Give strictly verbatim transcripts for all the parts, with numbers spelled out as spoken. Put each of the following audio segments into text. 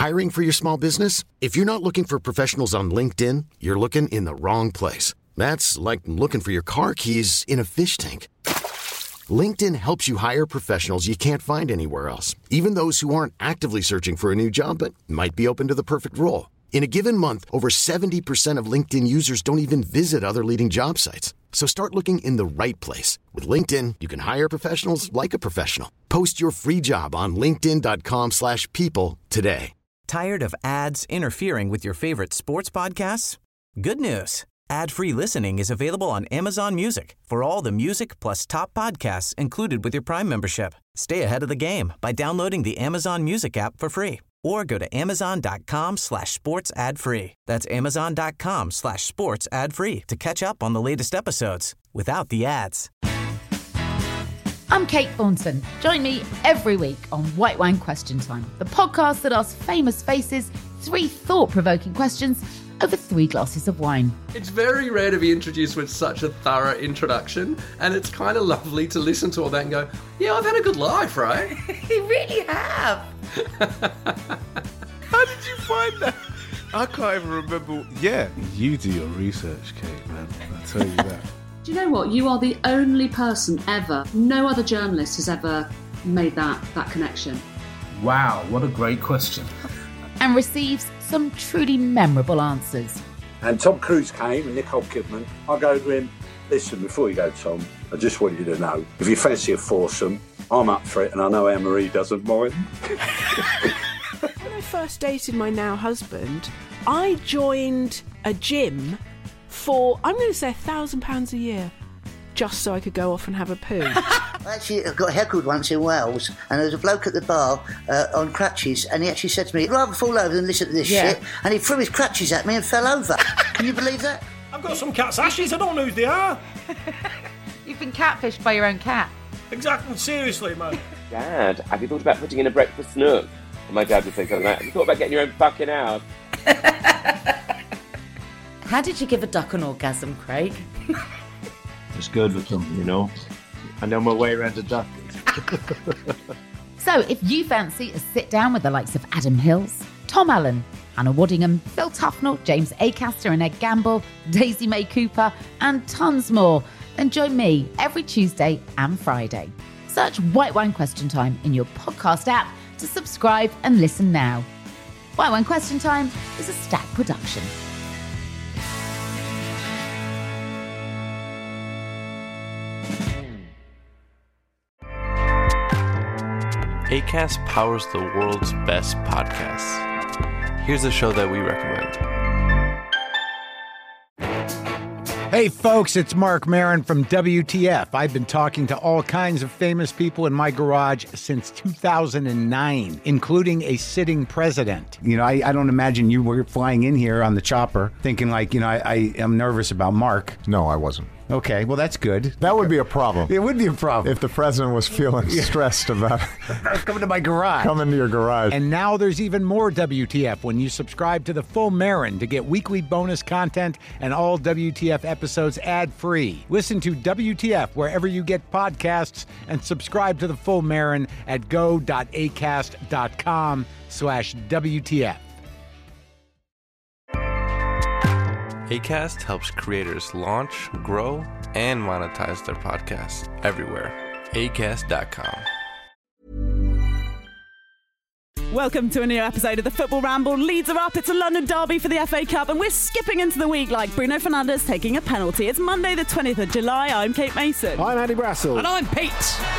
Hiring for your small business? If you're not looking for professionals on LinkedIn, you're looking in the wrong place. That's like looking for your car keys in a fish tank. LinkedIn helps you hire professionals you can't find anywhere else, even those who aren't actively searching for a new job but might be open to the perfect role. In a given month, over seventy percent of LinkedIn users don't even visit other leading job sites. So start looking in the right place. With LinkedIn, you can hire professionals like a professional. Post your free job on linkedin.com slash people today. Tired of ads interfering with your favorite sports podcasts? Good news. Ad-free listening is available on Amazon Music for all the music plus top podcasts included with your Prime membership. Stay ahead of the game by downloading the Amazon Music app for free or go to amazon.com slash sports ad free. That's amazon.com slash sports ad free to catch up on the latest episodes without the ads. I'm Kate Thornton. Join me every week on White Wine Question Time, the podcast that asks famous faces three thought-provoking questions over three glasses of wine. It's very rare to be introduced with such a thorough introduction, and it's kind of lovely to listen to all that and go, yeah, I've had a good life, right? You really have. How did you find that? I can't even remember. Yeah, you do your research, Kate, man. I'll tell you that. Do you know what? You are the only person ever, no other journalist has ever made that, that connection. Wow, what a great question. And receives some truly memorable answers. And Tom Cruise came and Nicole Kidman. I go to him, listen, before you go, Tom, I just want you to know, if you fancy a foursome, I'm up for it, and I know Anne-Marie doesn't mind. When I first dated my now husband, I joined a gym for, I'm going to say, a thousand pounds a year, just so I could go off and have a poo. Actually, I got heckled once in Wales, and there was a bloke at the bar uh, on crutches, and he actually said to me, I'd rather fall over than listen to this Yeah. shit, and he threw his crutches at me and fell over. Can you believe that? I've got some cat's ashes, I don't know who they are. You've been catfished by your own cat. Exactly, seriously, man. Dad, have you thought about putting in a breakfast nook? And my dad would say something like, have you thought about getting your own fucking house? How did you give a duck an orgasm, Craig? It's good with them, you know. I know my way around a duck. So if you fancy a sit down with the likes of Adam Hills, Tom Allen, Hannah Waddingham, Phil Tufnell, James Acaster and Ed Gamble, Daisy May Cooper, and tons more, then join me every Tuesday and Friday. Search White Wine Question Time in your podcast app to subscribe and listen now. White Wine Question Time is a Stack production. Acast powers the world's best podcasts. Here's a show that we recommend. Hey folks, it's Mark Maron from W T F. I've been talking to all kinds of famous people in my garage since two thousand nine, including a sitting president. You know, I, I don't imagine you were flying in here on the chopper thinking like, you know, I, I am nervous about Mark. No, I wasn't. Okay, well, that's good. That would be a problem. It would be a problem. If the president was feeling stressed about coming to my garage. Coming to your garage. And now there's even more W T F when you subscribe to the Full Marin to get weekly bonus content and all W T F episodes ad-free. Listen to W T F wherever you get podcasts and subscribe to the Full Marin at go.acast.com slash WTF. Acast helps creators launch, grow, and monetize their podcasts everywhere. acast dot com. Welcome to a new episode of the Football Ramble. Leeds are up. It's a London derby for the F A Cup, and we're skipping into the week like Bruno Fernandes taking a penalty. It's Monday the twentieth of July. I'm Kate Mason. I'm Andy Brassel. And I'm Pete.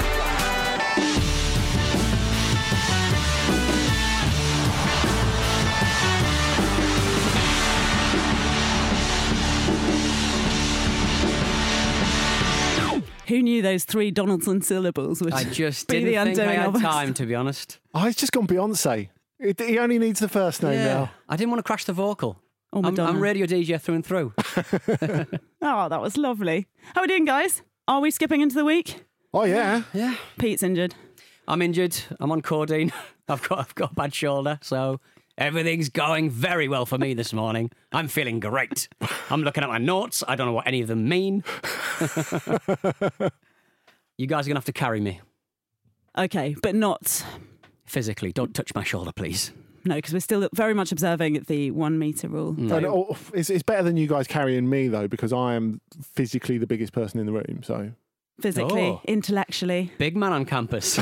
Who knew those three Donaldson syllables would I just be didn't the think I undoing had of us? time, to be honest. Oh, he's just gone Beyonce. It, he only needs the first name Yeah. now. I didn't want to crash the vocal. Oh, I'm, Madonna. I'm radio D J through and through. Oh, that was lovely. How are we doing, guys? Are we skipping into the week? Oh, yeah. Yeah. Pete's injured. I'm injured. I'm on codeine. I've got I've got a bad shoulder, so everything's going very well for me this morning. I'm feeling great. I'm looking at my notes. I don't know what any of them mean. You guys are going to have to carry me. Okay, but not... Physically. Don't touch my shoulder, please. no, because we're still very much observing the one metre rule. And, oh, it's, it's better than you guys carrying me, though, because I am physically the biggest person in the room. So Physically, Oh. intellectually. Big man on campus.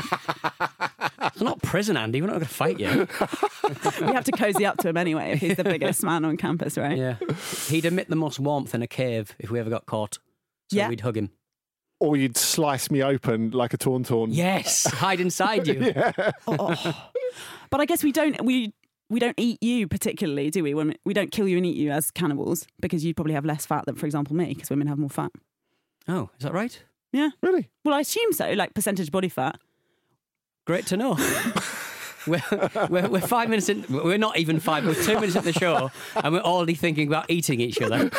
It's not prison, Andy. We're not going to fight you. We have to cozy up to him anyway if he's the biggest man on campus, right? Yeah. He'd emit the most warmth in a cave if we ever got caught. So Yeah. we'd hug him. Or you'd slice me open like a tauntaun. Yes, hide inside you. Yeah. Oh. But I guess we don't we we don't eat you particularly, do we? When we don't kill you and eat you as cannibals because you probably have less fat than, for example, me, because women have more fat. Oh, is that right? Yeah. Really? Well, I assume so, like percentage body fat. Great to know. we're, we're, we're five minutes in. We're not even five. We're two minutes at the show, and we're already thinking about eating each other.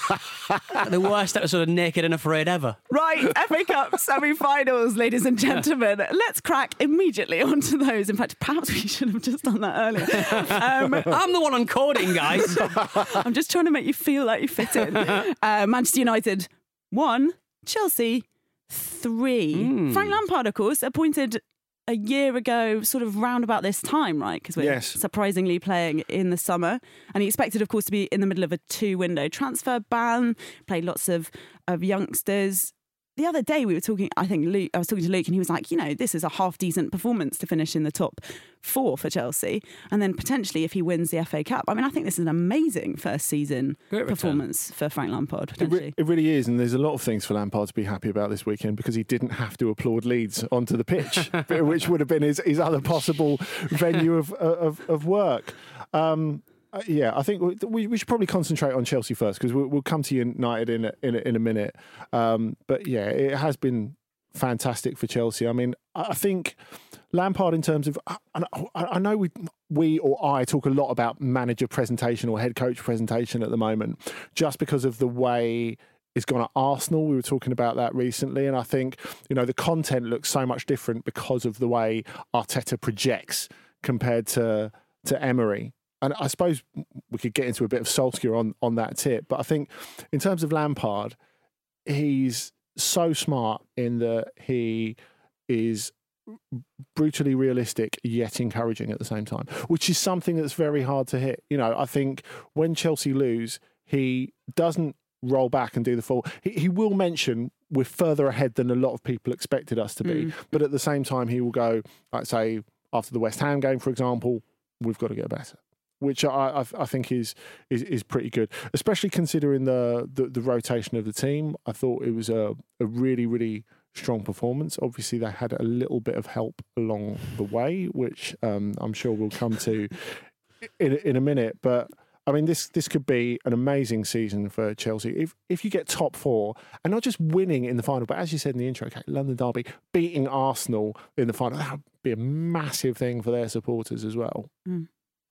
The worst episode of Naked and Afraid ever. Right, F A Cup semi-finals, ladies and gentlemen. Let's crack immediately onto those. In fact, perhaps we should have just done that earlier. Um, I'm the one on coding, guys. I'm just trying to make you feel like you fit in. Uh, Manchester United one, Chelsea three. Mm. Frank Lampard, of course, appointed a year ago, sort of round about this time, right? Because we're Yes. surprisingly playing in the summer. And he expected, of course, to be in the middle of a two-window transfer ban, played lots of, of youngsters. The other day we were talking, I think Luke, I was talking to Luke and he was like, you know, this is a half-decent performance to finish in the top four for Chelsea. And then potentially if he wins the F A Cup. I mean, I think this is an amazing first season Great return. performance for Frank Lampard, It, re- potentially. it really is, and there's a lot of things for Lampard to be happy about this weekend because he didn't have to applaud Leeds onto the pitch, which would have been his, his other possible venue of of, of work. Um, uh, yeah, I think we, we should probably concentrate on Chelsea first because we'll, we'll come to United in a, in a, in a minute. Um, but yeah, it has been fantastic for Chelsea. I mean, I think Lampard, in terms of, I, I know we we or I talk a lot about manager presentation or head coach presentation at the moment, just because of the way it's gone at Arsenal. We were talking about that recently, and I think, you know, the content looks so much different because of the way Arteta projects compared to to Emery. And I suppose we could get into a bit of Solskjaer on, on that tip. But I think in terms of Lampard, he's so smart in that he is brutally realistic yet encouraging at the same time, which is something that's very hard to hit. You know, I think when Chelsea lose, he doesn't roll back and do the full. He, he will mention we're further ahead than a lot of people expected us to be. Mm. But at the same time, he will go, like, say, after the West Ham game, for example, we've got to get better. Which I, I, I think is, is is pretty good, especially considering the, the, the rotation of the team. I thought it was a, a really, really strong performance. Obviously, they had a little bit of help along the way, which um, I'm sure we'll come to in, in a minute. But I mean, this this could be an amazing season for Chelsea. If if you get top four, and not just winning in the final, but as you said in the intro, okay, London Derby, beating Arsenal in the final, that would be a massive thing for their supporters as well. Mm.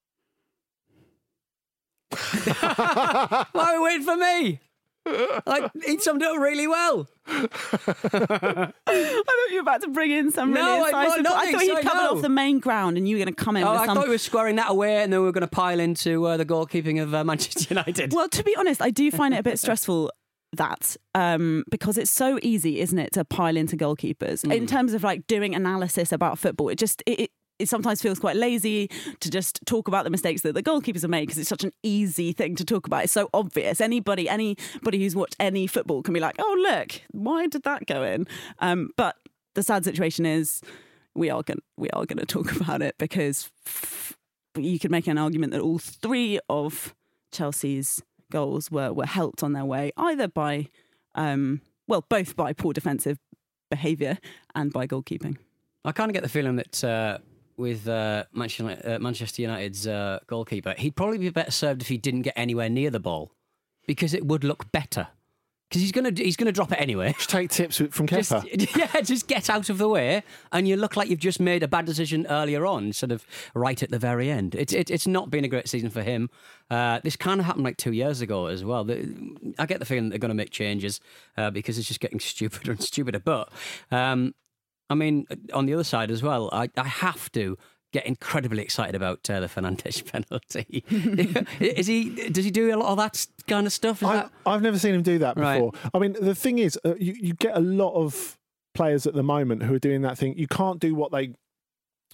Why are we waiting for me? Like, he summed it up really well. I thought you were about to bring in some really No, I- incisive... no, I thought nothing, he'd covered no. off the main ground and you were going to come in Oh, with I some... thought we were squaring that away and then we were going to pile into uh, the goalkeeping of uh, Manchester United. Well, to be honest, I do find it a bit stressful, that, um, because it's so easy, isn't it, to pile into goalkeepers. Mm. In terms of like doing analysis about football, it just... It, it, it sometimes feels quite lazy to just talk about the mistakes that the goalkeepers have made because it's such an easy thing to talk about. It's so obvious. Anybody, anybody who's watched any football can be like, "Oh, look, why did that go in?" Um, but the sad situation is, we are going we are going to talk about it because f- you could make an argument that all three of Chelsea's goals were were helped on their way either by, um, well, both by poor defensive behaviour and by goalkeeping. I kind of get the feeling that uh, with uh, Manchester, uh, Manchester United's uh, goalkeeper, he'd probably be better served if he didn't get anywhere near the ball because it would look better. Because he's going to he's going to drop it anyway. Just take tips from Kepa. Just, yeah, just get out of the way and you look like you've just made a bad decision earlier on, sort of right at the very end. It's it, it's not been a great season for him. Uh, this kind of happened like two years ago as well. The, I get the feeling they're going to make changes uh, because it's just getting stupider and stupider. But... Um, I mean, on the other side as well, I, I have to get incredibly excited about uh, the Fernandes penalty. Is he? Does he do a lot of that kind of stuff? Is I, that... I've never seen him do that before. Right. I mean, the thing is, uh, you, you get a lot of players at the moment who are doing that thing. You can't do what they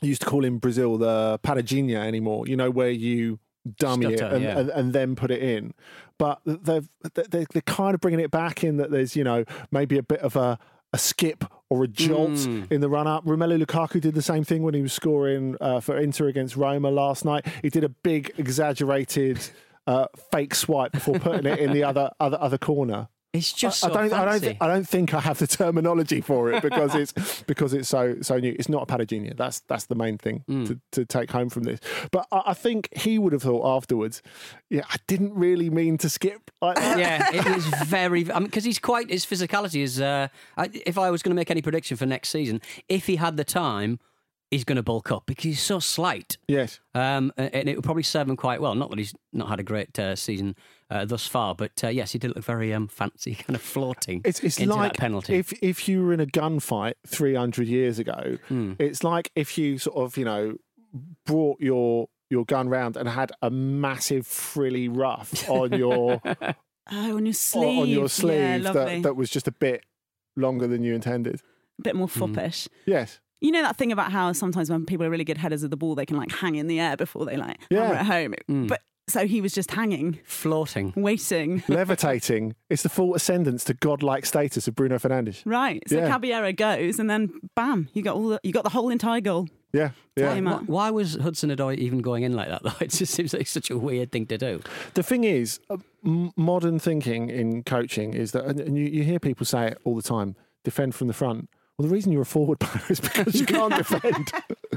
used to call in Brazil the paradinha anymore, you know, where you dummy Stutter, it and, yeah. and, and then put it in. But they've, they're, they're kind of bringing it back in that there's, you know, maybe a bit of a, a skip or a jolt Mm. in the run-up. Romelu Lukaku did the same thing when he was scoring uh, for Inter against Roma last night. He did a big, exaggerated uh, fake swipe before putting it in the other other other corner. It's just I, so I don't. I don't. fancy. Th- I don't think I have the terminology for it because it's because it's so so new. It's not a paradinha. That's that's the main thing Mm. to, to take home from this. But I, I think he would have thought afterwards. Yeah, I didn't really mean to skip like that. Yeah, it was very. I mean, because he's quite his physicality is. Uh, I, if I was going to make any prediction for next season, if he had the time, he's going to bulk up because he's so slight. Yes, um, and it would probably serve him quite well. Not that he's not had a great uh, season uh, thus far, but uh, yes, he did look very um, fancy, kind of floating It's it's into like that penalty. if if you were in a gunfight three hundred years ago. Hmm. It's like if you sort of you know brought your your gun round and had a massive frilly ruff on your Oh, on your sleeve. on your Yeah, sleeve lovely. that, that was just a bit longer than you intended. A bit more foppish. Yes. You know that thing about how sometimes when people are really good headers of the ball, they can like hang in the air before they like Yeah. hammer it home. Mm. But so he was just hanging, floating, waiting. Levitating. It's the full ascendance to godlike status of Bruno Fernandes. Right. So Yeah. Caballero goes, and then bam, you got all the, you got the whole entire goal. Yeah, yeah. Why, why was Hudson-Odoi even going in like that, though? It just seems like such a weird thing to do. The thing is, uh, m- modern thinking in coaching is that, and and you, you hear people say it all the time, defend from the front. Well, the reason you're a forward player is because you can't defend.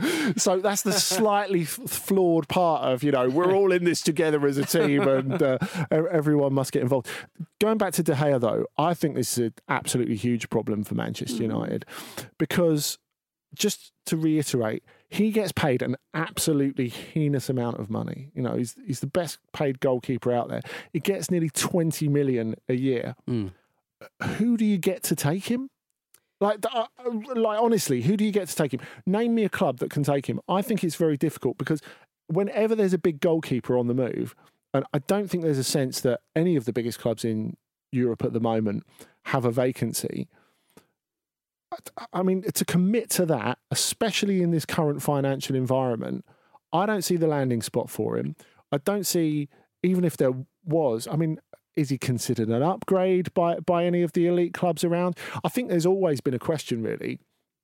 So that's the slightly f- flawed part of, you know, we're all in this together as a team and uh, e- everyone must get involved. Going back to De Gea, though, I think this is an absolutely huge problem for Manchester United because, just to reiterate, he gets paid an absolutely heinous amount of money. You know, he's he's the best paid goalkeeper out there. He gets nearly twenty million a year. Mm. Who do you get to take him? Like, uh, like honestly, who do you get to take him? Name me a club that can take him. I think it's very difficult because whenever there's a big goalkeeper on the move, and I don't think there's a sense that any of the biggest clubs in Europe at the moment have a vacancy. I mean, to commit to that, especially in this current financial environment, I don't see the landing spot for him. I don't see, even if there was, I mean, is he considered an upgrade by, by any of the elite clubs around? I think there's always been a question, really.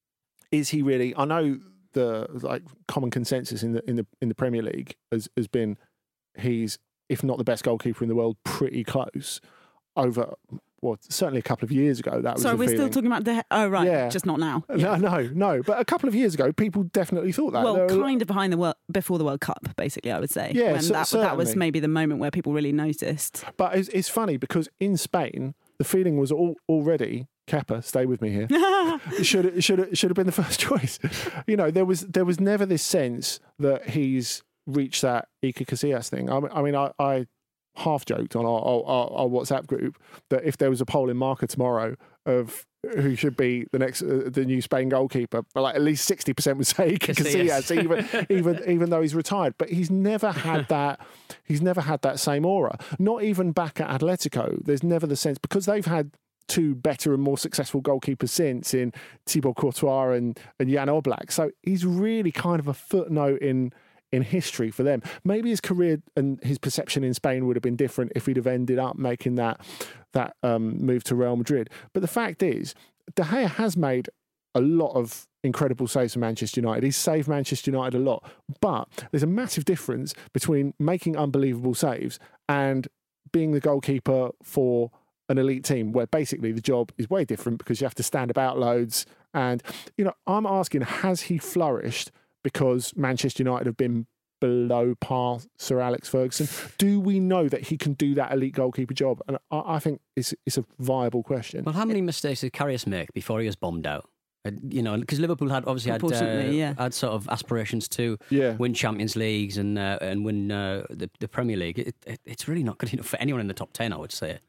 Is he really? I know the like common consensus in the in the in the Premier League has, has been he's, if not the best goalkeeper in the world, pretty close over. Well, certainly a couple of years ago, that was So the we're still feeling. talking about the. Oh right, Yeah. just not now. No, no, no. But a couple of years ago, people definitely thought that. Well, There were- kind of behind the world before the World Cup, basically. I would say. Yeah, when cer- that, that was certainly. maybe the moment where people really noticed. But it's, it's funny because in Spain, the feeling was all, already Kepa. Stay with me here. It should it should it should have been the first choice. You know, there was there was never this sense that he's reached that Iker Casillas thing. I mean, I, mean, I, I half joked on our, our, our WhatsApp group that if there was a poll in Marca tomorrow of who should be the next uh, the new Spain goalkeeper, but like at least sixty percent would say Iker Casillas, even even even though he's retired. But he's never had that. He's never had that same aura. Not even back at Atletico. There's never the sense because they've had two better and more successful goalkeepers since in Thibaut Courtois and and Jan Oblak. So he's really kind of a footnote in. in history for them. Maybe his career and his perception in Spain would have been different if he'd have ended up making that that um, move to Real Madrid. But the fact is, De Gea has made a lot of incredible saves for Manchester United. He's saved Manchester United a lot. But there's a massive difference between making unbelievable saves and being the goalkeeper for an elite team where basically the job is way different because you have to stand about loads. And, you know, I'm asking, has he flourished because Manchester United have been below par Sir Alex Ferguson? Do we know that he can do that elite goalkeeper job? And I, I think it's it's a viable question. Well, how many mistakes did Karius make before he was bombed out? Uh, you know, because Liverpool had obviously had, uh, Unfortunately, yeah. had sort of aspirations to Yeah. win Champions Leagues and uh, and win uh, the, the Premier League. It, it, it's really not good enough for anyone in the top ten, I would say.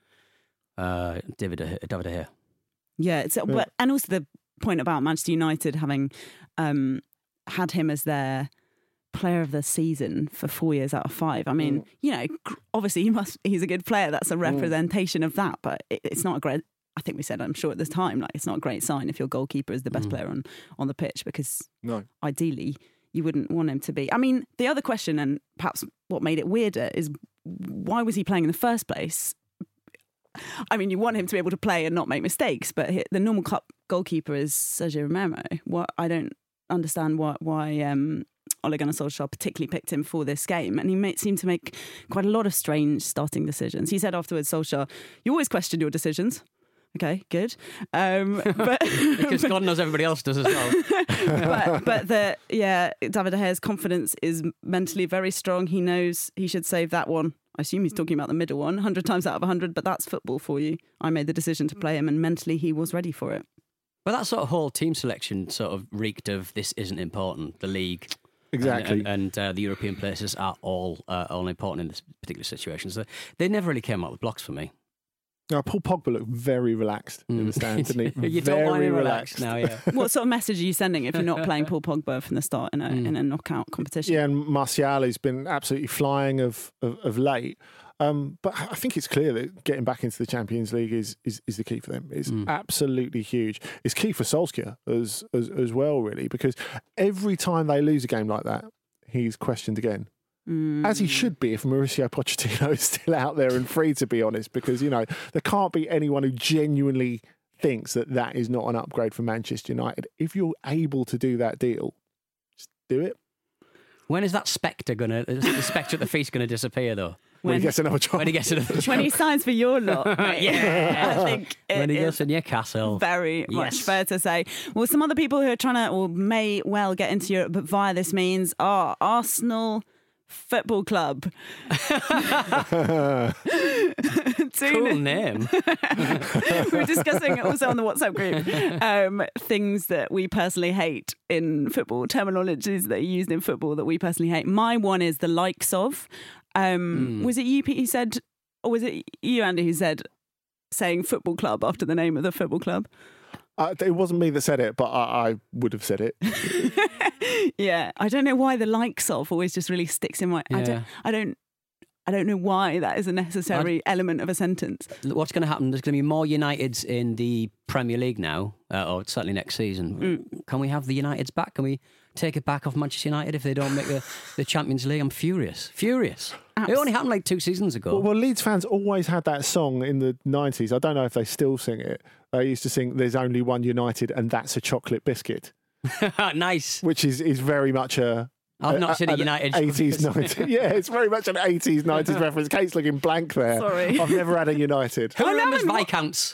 Uh, David, De Gea- David De Gea. Yeah, it's Yeah. but and also the point about Manchester United having um, had him as their player of the season for four years out of five. I mean, Mm. you know, gr- obviously he must he's a good player. That's a representation of that, but it, it's not a great. I think we said, I'm sure at this time, like it's not a great sign if your goalkeeper is the best Mm. player on on the pitch because No. ideally you wouldn't want him to be. I mean, the other question, and perhaps what made it weirder, is why was he playing in the first place? I mean, you want him to be able to play and not make mistakes, but the normal cup goalkeeper is Sergio Romero. What I don't understand why why um, Ole Gunnar Solskjaer particularly picked him for this game, and he may, seemed to make quite a lot of strange starting decisions. He said afterwards, Solskjaer, you always question your decisions. Okay, good. Um, but because God knows everybody else does as well. but but the yeah, David De Gea's confidence is mentally very strong. He knows he should save that one. I assume he's talking about the middle one, one hundred times out of one hundred, but that's football for you. I made the decision to play him, and mentally he was ready for it. But that sort of whole team selection sort of reeked of this isn't important. The league, exactly, and, and, and uh, the European places are all uh, all important in this particular situation. So they never really came out with blocks for me. Now, Paul Pogba looked very relaxed in the stands, didn't he? You very don't want him relaxed. relaxed now, yeah. What sort of message are you sending if you're not playing Paul Pogba from the start in a mm. in a knockout competition? Yeah, and Martial has been absolutely flying of of, of late. Um, but I think it's clear that getting back into the Champions League is is, is the key for them. It's mm. absolutely huge. It's key for Solskjaer as, as as well, really, because every time they lose a game like that, he's questioned again. Mm. As he should be if Mauricio Pochettino is still out there and free, to be honest, because, you know, there can't be anyone who genuinely thinks that that is not an upgrade for Manchester United. If you're able to do that deal, just do it. When is that spectre going to, the spectre at the feast going to disappear, though? When, when he gets another job. When he gets another job. When he signs for your lot. Mate. Yeah. I think it when he is goes to Newcastle. Very yes. much fair to say. Well, some other people who are trying to, or may well get into Europe, but via this means are Arsenal Football Club. Cool name. We were discussing also on the WhatsApp group um, things that we personally hate in football, terminologies that are used in football that we personally hate. My one is the likes of. Um, mm. Was it you, Pete, who said, or was it you, Andy, who said saying football club after the name of the football club? Uh, it wasn't me that said it, but I, I would have said it. Yeah, I don't know why the likes of always just really sticks in my. Yeah. I don't. I don't. I don't know why that is a necessary I'd, element of a sentence. What's going to happen? There's going to be more Uniteds in the Premier League now, uh, or certainly next season. Mm. Can we have the Uniteds back? Can we take it back off Manchester United if they don't make the, the Champions League? I'm furious. Furious. Absolutely. It only happened like two seasons ago. Well, well, Leeds fans always had that song in the nineties. I don't know if they still sing it. They used to sing "There's only one United, and that's a chocolate biscuit." Nice. Which is, is very much a... I've not a, seen a United eighties, nineties. Yeah, it's very much an eighties, nineties reference. Kate's looking blank there. Sorry. I've never had a United. Who remembers Viscounts?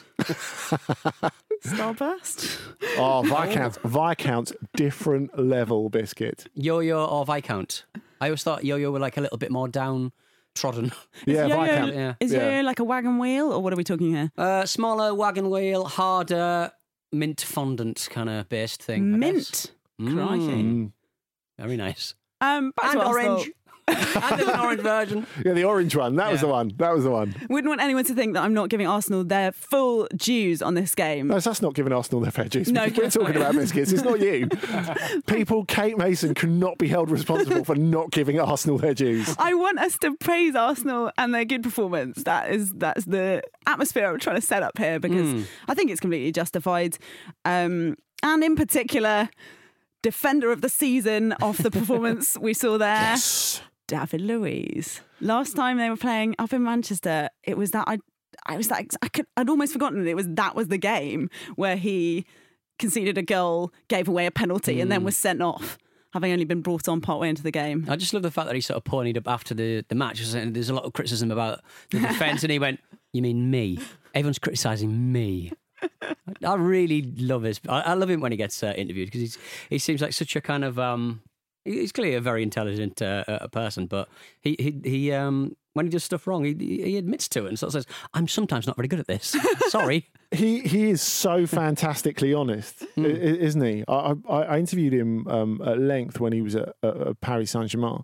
Starburst? Oh, Viscounts. Viscounts, different level biscuit. Yo-Yo or Viscount? I always thought Yo-Yo were like a little bit more downtrodden. Yeah, is Yo-Yo, Viscount. Yeah. Is yeah. Yo-Yo like a wagon wheel, or what are we talking here? Uh, smaller wagon wheel, harder, mint fondant kind of based thing. Mint? Crikey. Mm. Very nice. Um, back and to orange. And there's an orange version. Yeah, the orange one. That yeah. was the one. That was the one. Wouldn't want anyone to think that I'm not giving Arsenal their full dues on this game. No, that's not giving Arsenal their fair dues. No, we're talking about biscuits. It's not you. People, Kate Mason cannot be held responsible for not giving Arsenal their dues. I want us to praise Arsenal and their good performance. That is that's the atmosphere I'm trying to set up here, because mm. I think it's completely justified. Um, and in particular, defender of the season off the performance we saw there. Yes. David Luiz. Last time they were playing up in Manchester, it was that I, I was like, I could, I'd almost forgotten that it was that was the game where he conceded a goal, gave away a penalty, mm. and then was sent off, having only been brought on partway into the game. I just love the fact that he sort of ponied up after the, the match. There's a lot of criticism about the defence, and he went, "You mean me? Everyone's criticising me." I really love his. I, I love him when he gets uh, interviewed, because he's he seems like such a kind of. Um, He's clearly a very intelligent uh, uh, person, but he he, he um, when he does stuff wrong, he he admits to it and sort of says, "I'm sometimes not very good at this. Sorry." He he is so fantastically honest, mm. isn't he? I, I, I interviewed him um, at length when he was at, at Paris Saint-Germain,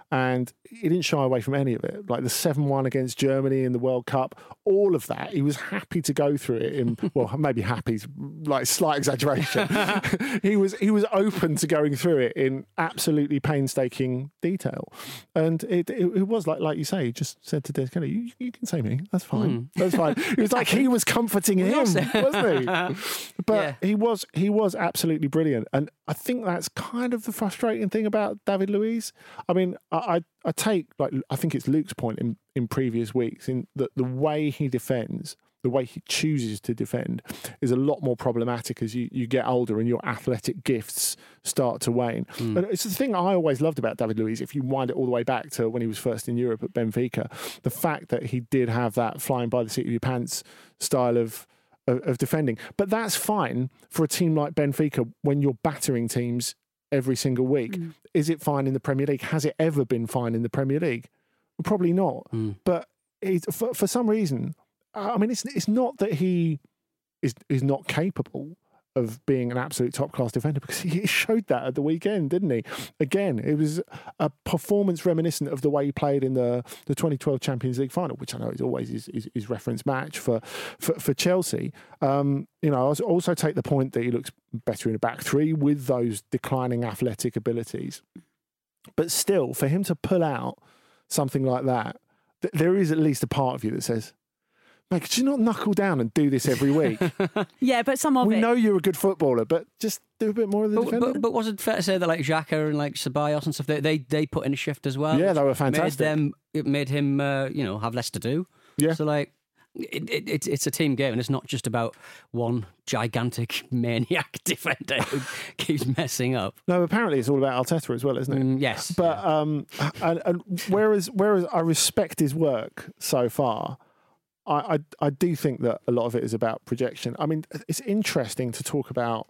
and he didn't shy away from any of it. Like the seven one against Germany in the World Cup, all of that, he was happy to go through it in, well, maybe happy, like slight exaggeration. he was he was open to going through it in absolutely painstaking detail. And it it, it was like like you say, he just said to Des Kelly, you, you can say me, that's fine. Mm. That's fine. It was like he was comforting him, wasn't he? But yeah. he was he was absolutely brilliant. And I think that's kind of the frustrating thing about David Luiz. I mean, I, I, I take, like, I think it's Luke's point in, in previous weeks, in that the way he defends, the way he chooses to defend, is a lot more problematic as you, you get older and your athletic gifts start to wane. Mm. And it's the thing I always loved about David Luiz, if you wind it all the way back to when he was first in Europe at Benfica, the fact that he did have that flying by the seat of your pants style of Of, of defending. But that's fine for a team like Benfica when you're battering teams every single week. Mm. Is it fine in the Premier League? Has it ever been fine in the Premier League? Probably not. Mm. But it, for, for some reason, I mean, it's it's not that he is is not capable of being an absolute top-class defender, because he showed that at the weekend, didn't he? Again, it was a performance reminiscent of the way he played in the, the twenty twelve Champions League final, which I know is always his, his, his reference match for, for, for Chelsea. Um, you know, I also take the point that he looks better in a back three with those declining athletic abilities. But still, for him to pull out something like that, th- there is at least a part of you that says, mate, could you not knuckle down and do this every week? Yeah, but some of we it... We know you're a good footballer, but just do a bit more of the but, defending. But, but was it fair to say that like Xhaka and like Ceballos and stuff, they, they they put in a shift as well? Yeah, they were fantastic. Made them, it made him, uh, you know, have less to do. Yeah. So like, it, it, it's it's a team game, and it's not just about one gigantic maniac defender who keeps messing up. No, apparently it's all about Arteta as well, isn't it? Mm, yes. But yeah. um, and, and whereas whereas I respect his work so far, I, I, I do think that a lot of it is about projection. I mean, it's interesting to talk about.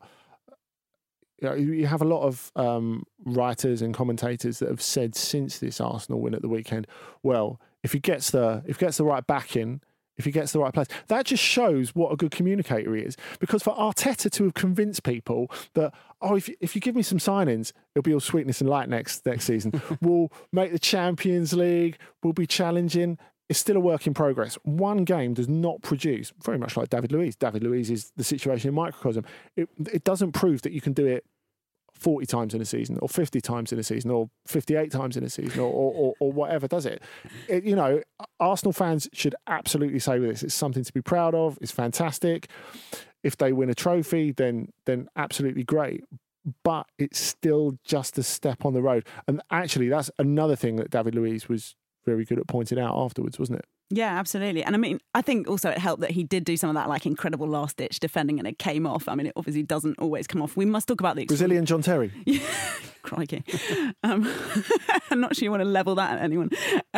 You know, you have a lot of um, writers and commentators that have said since this Arsenal win at the weekend, well, if he gets the if he gets the right backing, if he gets the right place, that just shows what a good communicator he is. Because for Arteta to have convinced people that, oh, if you, if you give me some signings, it'll be all sweetness and light next next season. We'll make the Champions League. We'll be challenging. It's still a work in progress. One game does not produce, very much like David Luiz. David Luiz is the situation in microcosm. It, it doesn't prove that you can do it forty times in a season, or fifty times in a season, or fifty-eight times in a season, or or, or, or whatever, does it? it? You know, Arsenal fans should absolutely say with this, it's something to be proud of. It's fantastic. If they win a trophy, then then absolutely great. But it's still just a step on the road. And actually, that's another thing that David Luiz was very good at pointing out afterwards, wasn't it? Yeah, absolutely. And I mean, I think also it helped that he did do some of that like incredible last ditch defending, and it came off. I mean, it obviously doesn't always come off. We must talk about the Brazilian John Terry. Crikey. Um, I'm not sure you want to level that at anyone.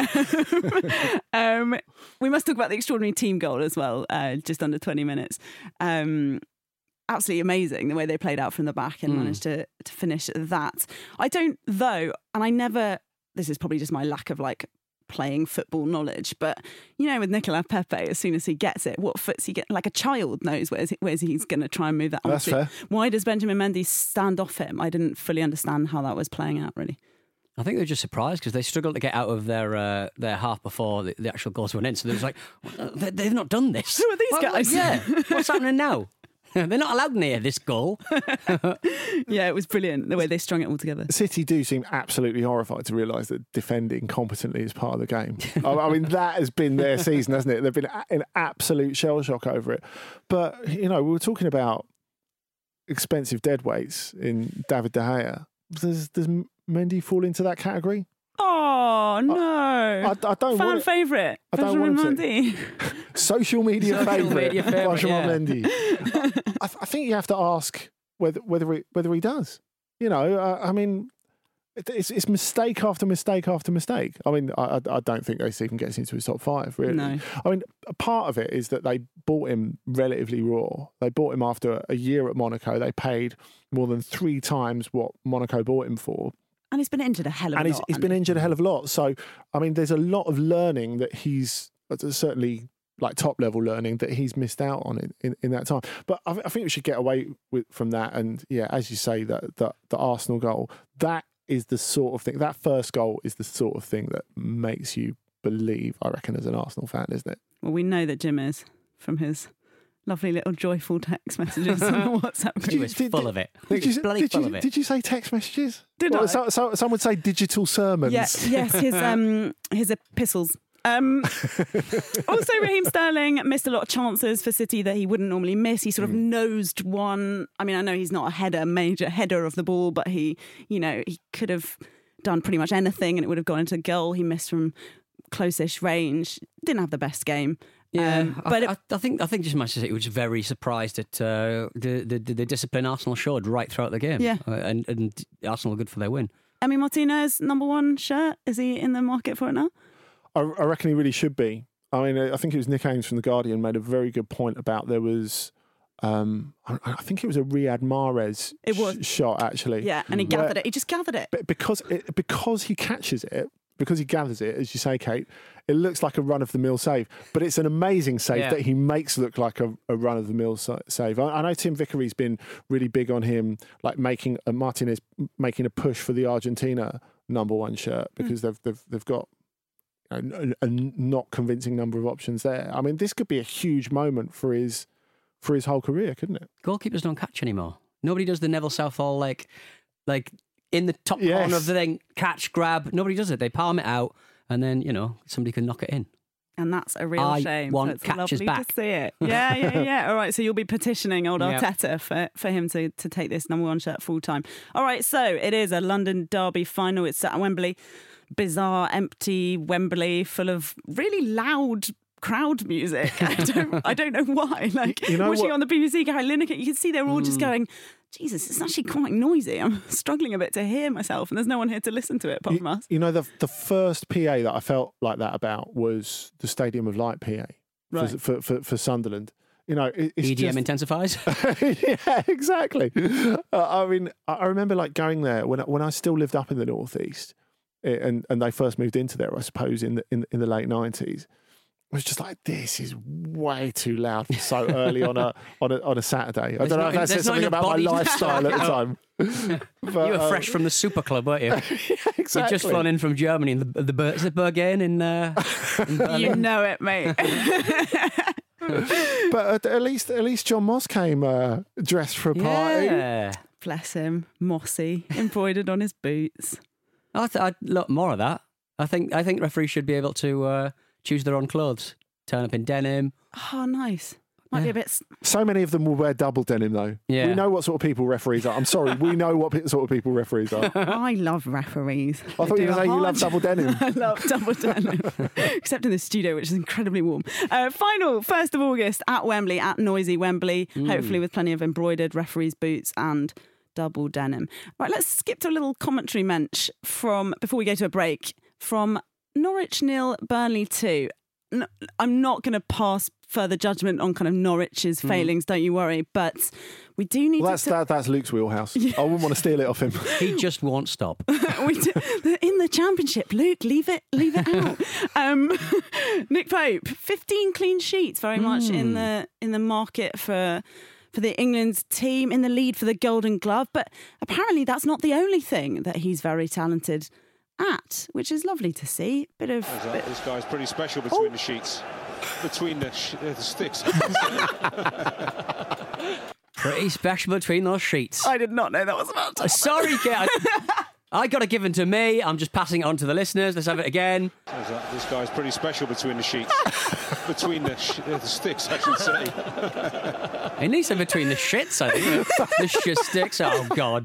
um, we must talk about the extraordinary team goal as well, uh, just under twenty minutes. Um, absolutely amazing the way they played out from the back and mm. managed to, to finish that. I don't, though, and I never, this is probably just my lack of like playing football knowledge, but you know, with Nicolas Pepe, as soon as he gets it, what foot's he get? Like a child knows where's he, where's he's going to try and move that. That's onto. fair. Why does Benjamin Mendy stand off him? I didn't fully understand how that was playing out, really. I think they're just surprised because they struggled to get out of their uh, their half before the, the actual goals went in. So they was like, they, they've not done this. Who are these what, guys? Yeah, what's happening now? They're not allowed near this goal. Yeah, it was brilliant the way they strung it all together. City do seem absolutely horrified to realise that defending competently is part of the game. I mean, that has been their season, hasn't it? They've been in absolute shell shock over it. But, you know, we were talking about expensive deadweights in David De Gea. Does, does Mendy fall into that category? Oh, no. I, I don't Fan want favourite. I don't want him Mendy. to. Social media Social favourite. media favourite, Benjamin yeah. Mendy. I, I think you have to ask whether whether he, whether he does. You know, uh, I mean, it's, it's mistake after mistake after mistake. I mean, I, I don't think they even gets into his top five, really. No. I mean, a part of it is that they bought him relatively raw. They bought him after a year at Monaco. They paid more than three times what Monaco bought him for. And he's been injured a hell of a and lot. And he's, he's been injured a hell of a lot. So, I mean, there's a lot of learning that he's, certainly like top level learning, that he's missed out on in, in, in that time. But I, I think we should get away with, from that. And yeah, as you say, that, that the Arsenal goal, that is the sort of thing, that first goal is the sort of thing that makes you believe, I reckon, as an Arsenal fan, isn't it? Well, we know that Jim is from his lovely little joyful text messages on the WhatsApp group. He was full of it. Did He was you, bloody did, full you, of it. did you say text messages? Did well, I? So, so, some would say digital sermons. Yeah, yes, his um his epistles. Um, also, Raheem Sterling missed a lot of chances for City that he wouldn't normally miss. He sort of nosed one. I mean, I know he's not a header, major header of the ball, but he, you know, he could have done pretty much anything and it would have gone into goal. He missed from close-ish range. Didn't have the best game. Yeah, Um, I, but I, I think I think just Manchester City was very surprised at uh, the, the the discipline Arsenal showed right throughout the game. Yeah. uh, and and Arsenal were good for their win. Emi Martinez, number one shirt. Is he in the market for it now? I, I reckon he really should be. I mean, I think it was Nick Ames from The Guardian made a very good point about there was, um, I, I think it was a Riyad Mahrez It was. sh- shot, actually. Yeah, and he where- gathered it. He just gathered it. But because it, because he catches it, because he gathers it, as you say, Kate, it looks like a run-of-the-mill save. But it's an amazing save Yeah. that he makes look like a, a run-of-the-mill sa- save. I, I know Tim Vickery's been really big on him, like making uh, Martinez making a push for the Argentina number one shirt because they've they've they've got you know, a, a not convincing number of options there. I mean, this could be a huge moment for his for his whole career, couldn't it? Goalkeepers don't catch anymore. Nobody does the Neville Southall like like in the top Yes. corner of the thing, catch, grab. Nobody does it. They palm it out, and then you know somebody can knock it in. And that's a real I shame. want so it's catches lovely back. to see it. Yeah, yeah, yeah. All right, so you'll be petitioning old Yep. Arteta for, for him to, to take this number one shirt full time. All right, so it is a London derby final. It's at Wembley. Bizarre, empty Wembley, full of really loud crowd music. I don't, I don't know why. Like You know watching what- on the B B C, Gary Lineker, you can see they're all just Mm. going, Jesus, it's actually quite noisy. I'm struggling a bit to hear myself, and there's no one here to listen to it apart from us. You know, the the first P A that I felt like that about was the Stadium of Light P A Right. for, for, for, for Sunderland. You know, it, it's E D M just, intensifies. yeah, exactly. Uh, I mean, I I remember like going there when I- when I still lived up in the northeast, eh, and and they first moved into there, I suppose, in the in, in the late nineties. It was just like, this is way too loud for so early on a on a on a Saturday. I There's don't know not- if that there's says not something enough about my bodies. lifestyle at the time. But, you were uh, fresh from the Super Club, weren't you? yeah, exactly. You'd just flown in from Germany, in the the, Ber- is it Bergen in, uh, in Berlin? You know it, mate. But at, at least at least John Moss came uh, dressed for a party. Yeah. Bless him, mossy, embroidered on his boots. I th- I'd look more of that. I think I think referees should be able to uh, choose their own clothes. Turn up in denim. Oh, nice. Might be a bit. s- So many of them will wear double denim, though. Yeah. We know what sort of people referees are. I'm sorry, we know what pe- sort of people referees are. I love referees. I thought you were saying you love double denim. I love double denim, except in the studio, which is incredibly warm. Uh, final first of August at Wembley, at noisy Wembley. Mm. Hopefully with plenty of embroidered referees' boots and double denim. Right, let's skip to a little commentary mensch from before we go to a break from Norwich nil, Burnley two. No, I'm not going to pass further judgment on kind of Norwich's Mm. failings, don't you worry. But we do need Well, that's to. that, that's Luke's wheelhouse. I wouldn't want to steal it off him. He just won't stop. we do, in the championship, Luke, leave it, leave it out. Um, Nick Pope, fifteen clean sheets, very much in the in the market for for the England team, in the lead for the Golden Glove. But apparently, that's not the only thing that he's very talented at, which is lovely to see. Bit of bit, This guy's pretty special between the sheets, between the, sh- uh, the sticks. Pretty special between those sheets. I did not know that was about to Uh, Sorry, Kate. I, I got it given to me. I'm just passing it on to the listeners. Let's have it again. This guy's pretty special between the sheets, between the, sh- uh, the sticks, I should say. It needs to be between the shits, I think. The shit sticks. Oh, God.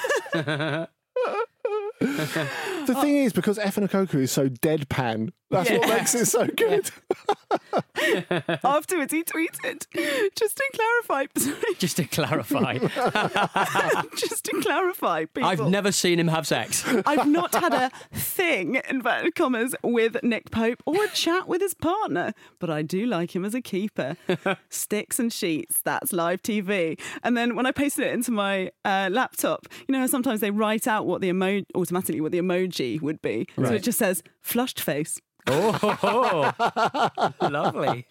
The thing is, because Efenakoku is so deadpan, that's what Yeah. makes it so good. Afterwards, he tweeted, just to clarify, Just to clarify. just to clarify, people. I've never seen him have sex. I've not had a thing, inverted commas, with Nick Pope or a chat with his partner, but I do like him as a keeper. Sticks and sheets, that's live T V. And then when I pasted it into my uh, laptop, you know how sometimes they write out what the emo- automatically what the emoji would be. So Right. it just says flushed face. Oh, lovely.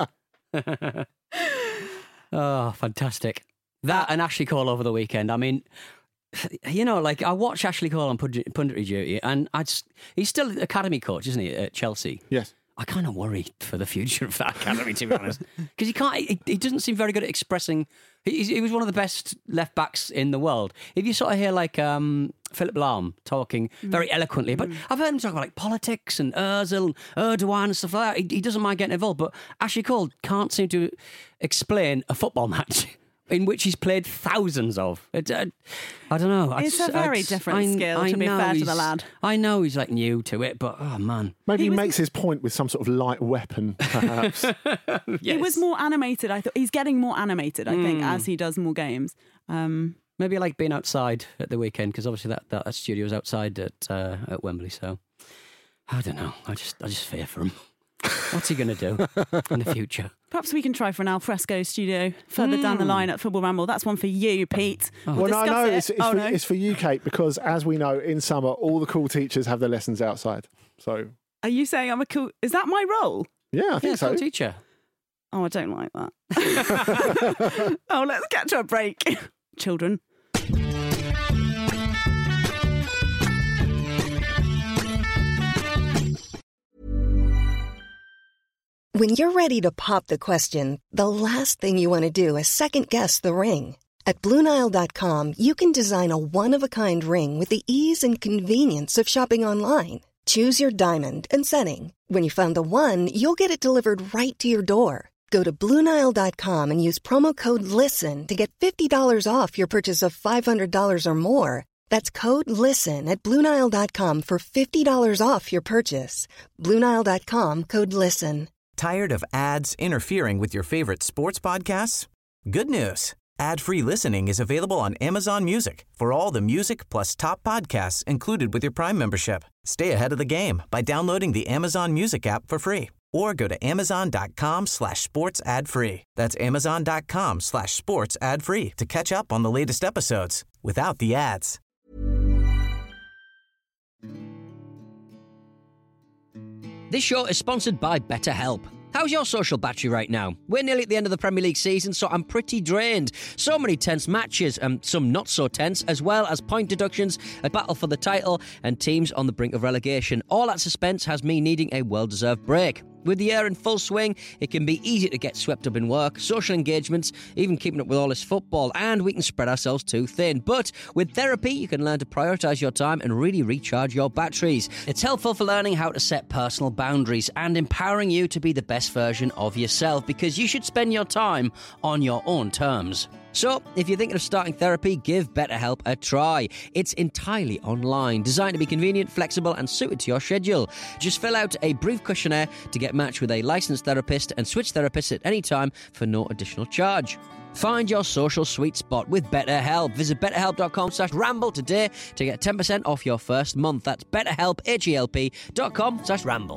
Oh, fantastic. That and Ashley Cole over the weekend. I mean, you know, like I watch Ashley Cole on pund- punditry duty, and I just, he's still an academy coach, isn't he, at Chelsea? Yes. I kind of worry for the future of that academy, to be honest, because he can't. He, he doesn't seem very good at expressing. He, he was one of the best left backs in the world. If you sort of hear like um, Philip Lahm talking very eloquently, but I've heard him talk about like politics and Özil and Erdogan and stuff like that. He, he doesn't mind getting involved, but Ashley Cole can't seem to explain a football match in which he's played thousands of. It, uh, I don't know. It's I, a very I, different I, skill, I to be know fair to the he's- lad. I know he's like new to it, but oh man. Maybe he, was- makes his point with some sort of light weapon, perhaps. He was more animated. I thought he's getting more animated. I think Mm. as he does more games. Um, Maybe I like being outside at the weekend because obviously that, that, that studio is outside at uh, at Wembley. So I don't know. I just I just fear for him. What's he going to do in the future? Perhaps we can try for an alfresco studio further down the line at Football Ramble. That's one for you, Pete. We'll Well, no, discuss no, it. it's, it's, oh, for, no. it's for you, Kate, because as we know, in summer, all the cool teachers have their lessons outside. So, Are you saying I'm a cool... Is that my role? yeah, I think so. Teacher. Oh, I don't like that. Oh, let's get to a break. Children. When you're ready to pop the question, the last thing you want to do is second-guess the ring. At Blue Nile dot com, you can design a one-of-a-kind ring with the ease and convenience of shopping online. Choose your diamond and setting. When you find the one, you'll get it delivered right to your door. Go to Blue Nile dot com and use promo code LISTEN to get fifty dollars off your purchase of five hundred dollars or more. That's code LISTEN at Blue Nile dot com for fifty dollars off your purchase. Blue Nile dot com, code LISTEN. Tired of ads interfering with your favorite sports podcasts? Good news. Ad-free listening is available on Amazon Music for all the music plus top podcasts included with your Prime membership. Stay ahead of the game by downloading the Amazon Music app for free or go to amazon.com slash sports ad free. That's amazon.com slash sports ad free to catch up on the latest episodes without the ads. This show is sponsored by BetterHelp. How's your social battery right now? We're nearly at the end of the Premier League season, so I'm pretty drained. So many tense matches, and some not so tense, as well as point deductions, a battle for the title, and teams on the brink of relegation. All that suspense has me needing a well-deserved break. With the year in full swing, it can be easy to get swept up in work, social engagements, even keeping up with all this football, and we can spread ourselves too thin. But with therapy, you can learn to prioritise your time and really recharge your batteries. It's helpful for learning how to set personal boundaries and empowering you to be the best version of yourself, because you should spend your time on your own terms. So, if you're thinking of starting therapy, give BetterHelp a try. It's entirely online, designed to be convenient, flexible, and suited to your schedule. Just fill out a brief questionnaire to get matched with a licensed therapist and switch therapists at any time for no additional charge. Find your social sweet spot with BetterHelp. Visit betterhelp.com slash ramble today to get ten percent off your first month. That's betterhelp, H-E-L-P dot com slash ramble.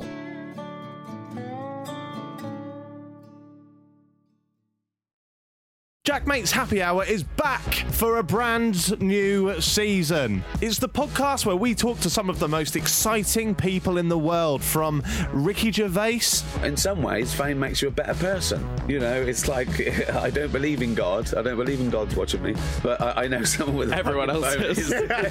Jack Mate's Happy Hour is back for a brand new season. It's the podcast where we talk to some of the most exciting people in the world, from Ricky Gervais. In some ways, fame makes you a better person. You know, it's like, I don't believe in God. I don't believe in God's watching me, but I, I know someone with Everyone else is.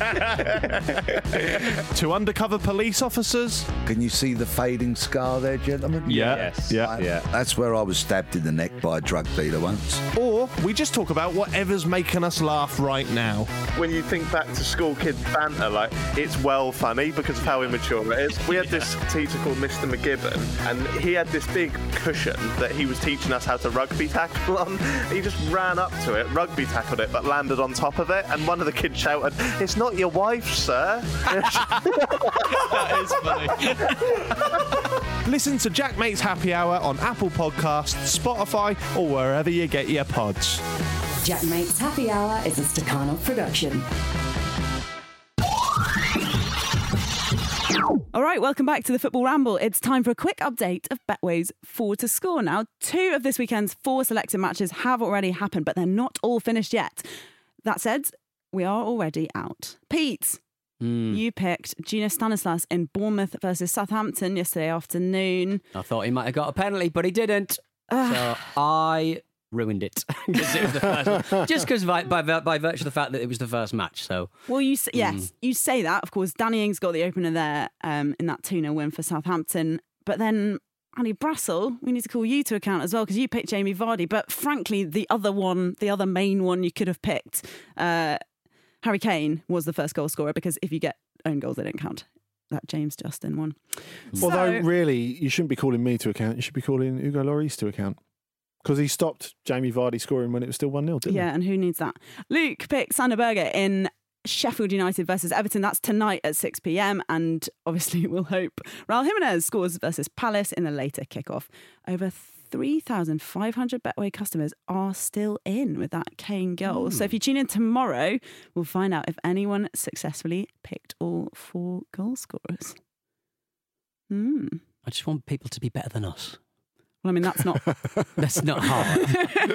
To undercover police officers. Can you see the fading scar there, gentlemen? Yeah. Yes. Yeah. Yeah. That's where I was stabbed in the neck by a drug dealer once. Or we just talk about whatever's making us laugh right now. When you think back to school kid banter, like, it's well funny because of how immature it is. We had this teacher called Mister McGibbon, and he had this big cushion that he was teaching us how to rugby tackle on. He just ran up to it, rugby tackled it, but landed on top of it, and one of the kids shouted, "It's not your wife, sir." That is funny. Listen to Jack Mate's Happy Hour on Apple Podcasts, Spotify, or wherever you get your pods. Jack Mate's Happy Hour is a Stakhanov production. All right, welcome back to the Football Ramble. It's time for a quick update of Betway's four to score. Now, two of this weekend's four selected matches have already happened, but they're not all finished yet. That said, we are already out. Pete, Mm. you picked Gino Stanislas in Bournemouth versus Southampton yesterday afternoon. I thought he might have got a penalty, but he didn't. So I ruined it. 'Cause it was the first one. Just because by, by by virtue of the fact that it was the first match. So Well, you s- yes, Mm. you say that. Of course, Danny Ings got the opener there um, in that two nil win for Southampton. But then, Andy Brassel, we need to call you to account as well because you picked Jamie Vardy. But frankly, the other one, the other main one you could have picked, uh, Harry Kane was the first goal scorer because if you get own goals, they don't count. That James Justin one. Although, So- really, you shouldn't be calling me to account. You should be calling Hugo Lloris to account. Because he stopped Jamie Vardy scoring when it was still one nil, didn't Yeah, and who needs that? Luke picked Sander Berge in Sheffield United versus Everton. That's tonight at six p.m. And obviously, we'll hope Raul Jimenez scores versus Palace in the later kickoff. Over three thousand five hundred Betway customers are still in with that Kane goal. Mm. So if you tune in tomorrow, we'll find out if anyone successfully picked all four goal scorers. Hmm. I just want people to be better than us. Well, I mean, that's not... That's not hard.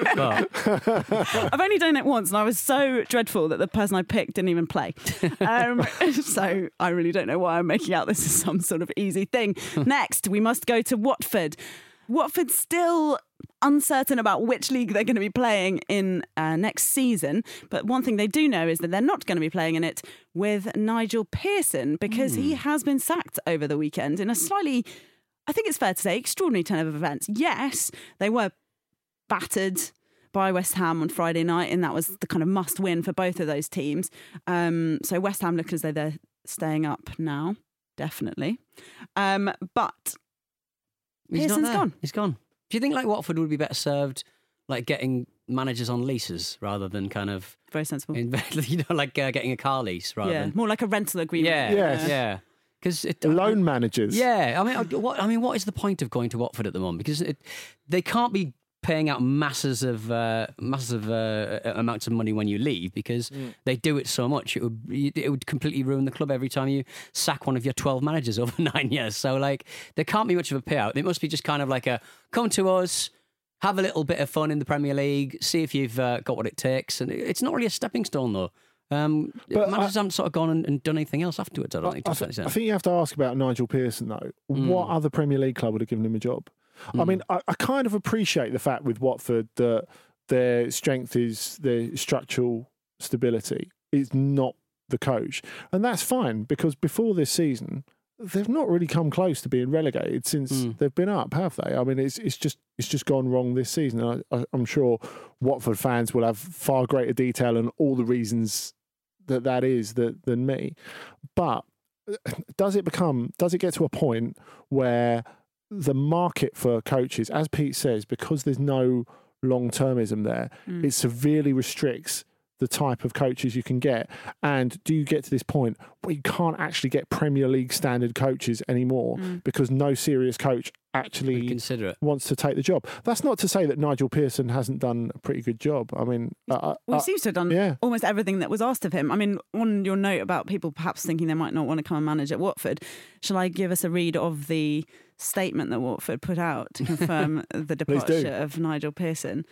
But I've only done it once and I was so dreadful that the person I picked didn't even play. Um, so I really don't know why I'm making out this is some sort of easy thing. Next, we must go to Watford. Watford's still uncertain about which league they're going to be playing in uh, next season. But one thing they do know is that they're not going to be playing in it with Nigel Pearson because he has been sacked over the weekend in a slightly, I think it's fair to say, extraordinary turn of events. Yes, they were battered by West Ham on Friday night, and that was the kind of must win for both of those teams. Um, so West Ham look as though they're staying up now, definitely. Um, but he's not Pearson's there. gone. He's gone. Do you think like Watford would be better served like getting managers on leases rather than kind of very sensible? In, you know, like uh, getting a car lease rather Yeah, than more like a rental agreement. yeah, Yes. yeah. Because Loan managers. Yeah, I mean, I- what I mean, what is the point of going to Watford at the moment? Because it, they can't be paying out masses of uh, masses of uh, amounts of money when you leave because Mm. they do it so much. It would it would completely ruin the club every time you sack one of your twelve managers over nine years. So like, there can't be much of a payout. It must be just kind of like a come to us, have a little bit of fun in the Premier League, see if you've uh, got what it takes. And it's not really a stepping stone though. Um, But managers I- haven't sort of gone and, and done anything else afterwards. I don't think. To I, a certain th- extent. I think you have to ask about Nigel Pearson, though. Mm. What other Premier League club would have given him a job? I Mm. mean, I, I kind of appreciate the fact with Watford that their strength is their structural stability. It's not the coach. And that's fine because before this season, they've not really come close to being relegated since Mm. they've been up, have they? I mean, it's it's just it's just gone wrong this season. And I, I, I'm sure Watford fans will have far greater detail on all the reasons that that is that, than me. But does it become, does it get to a point where the market for coaches, as Pete says, because there's no long-termism there, Mm. it severely restricts the type of coaches you can get? And do you get to this point where you can't actually get Premier League standard coaches anymore Mm. because no serious coach actually consider it. wants to take the job? That's not to say that Nigel Pearson hasn't done a pretty good job. I mean, uh, Well, uh, he seems to have done yeah. almost everything that was asked of him. I mean, on your note about people perhaps thinking they might not want to come and manage at Watford, shall I give us a read of the statement that Watford put out to confirm the Please do. departure of Nigel Pearson?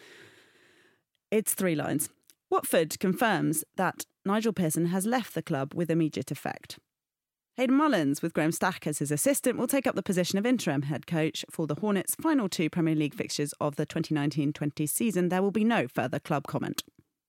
It's three lines. Watford confirms that Nigel Pearson has left the club with immediate effect. Hayden Mullins, with Graham Stack as his assistant, will take up the position of interim head coach for the Hornets' final two Premier League fixtures of the twenty nineteen twenty season. There will be no further club comment.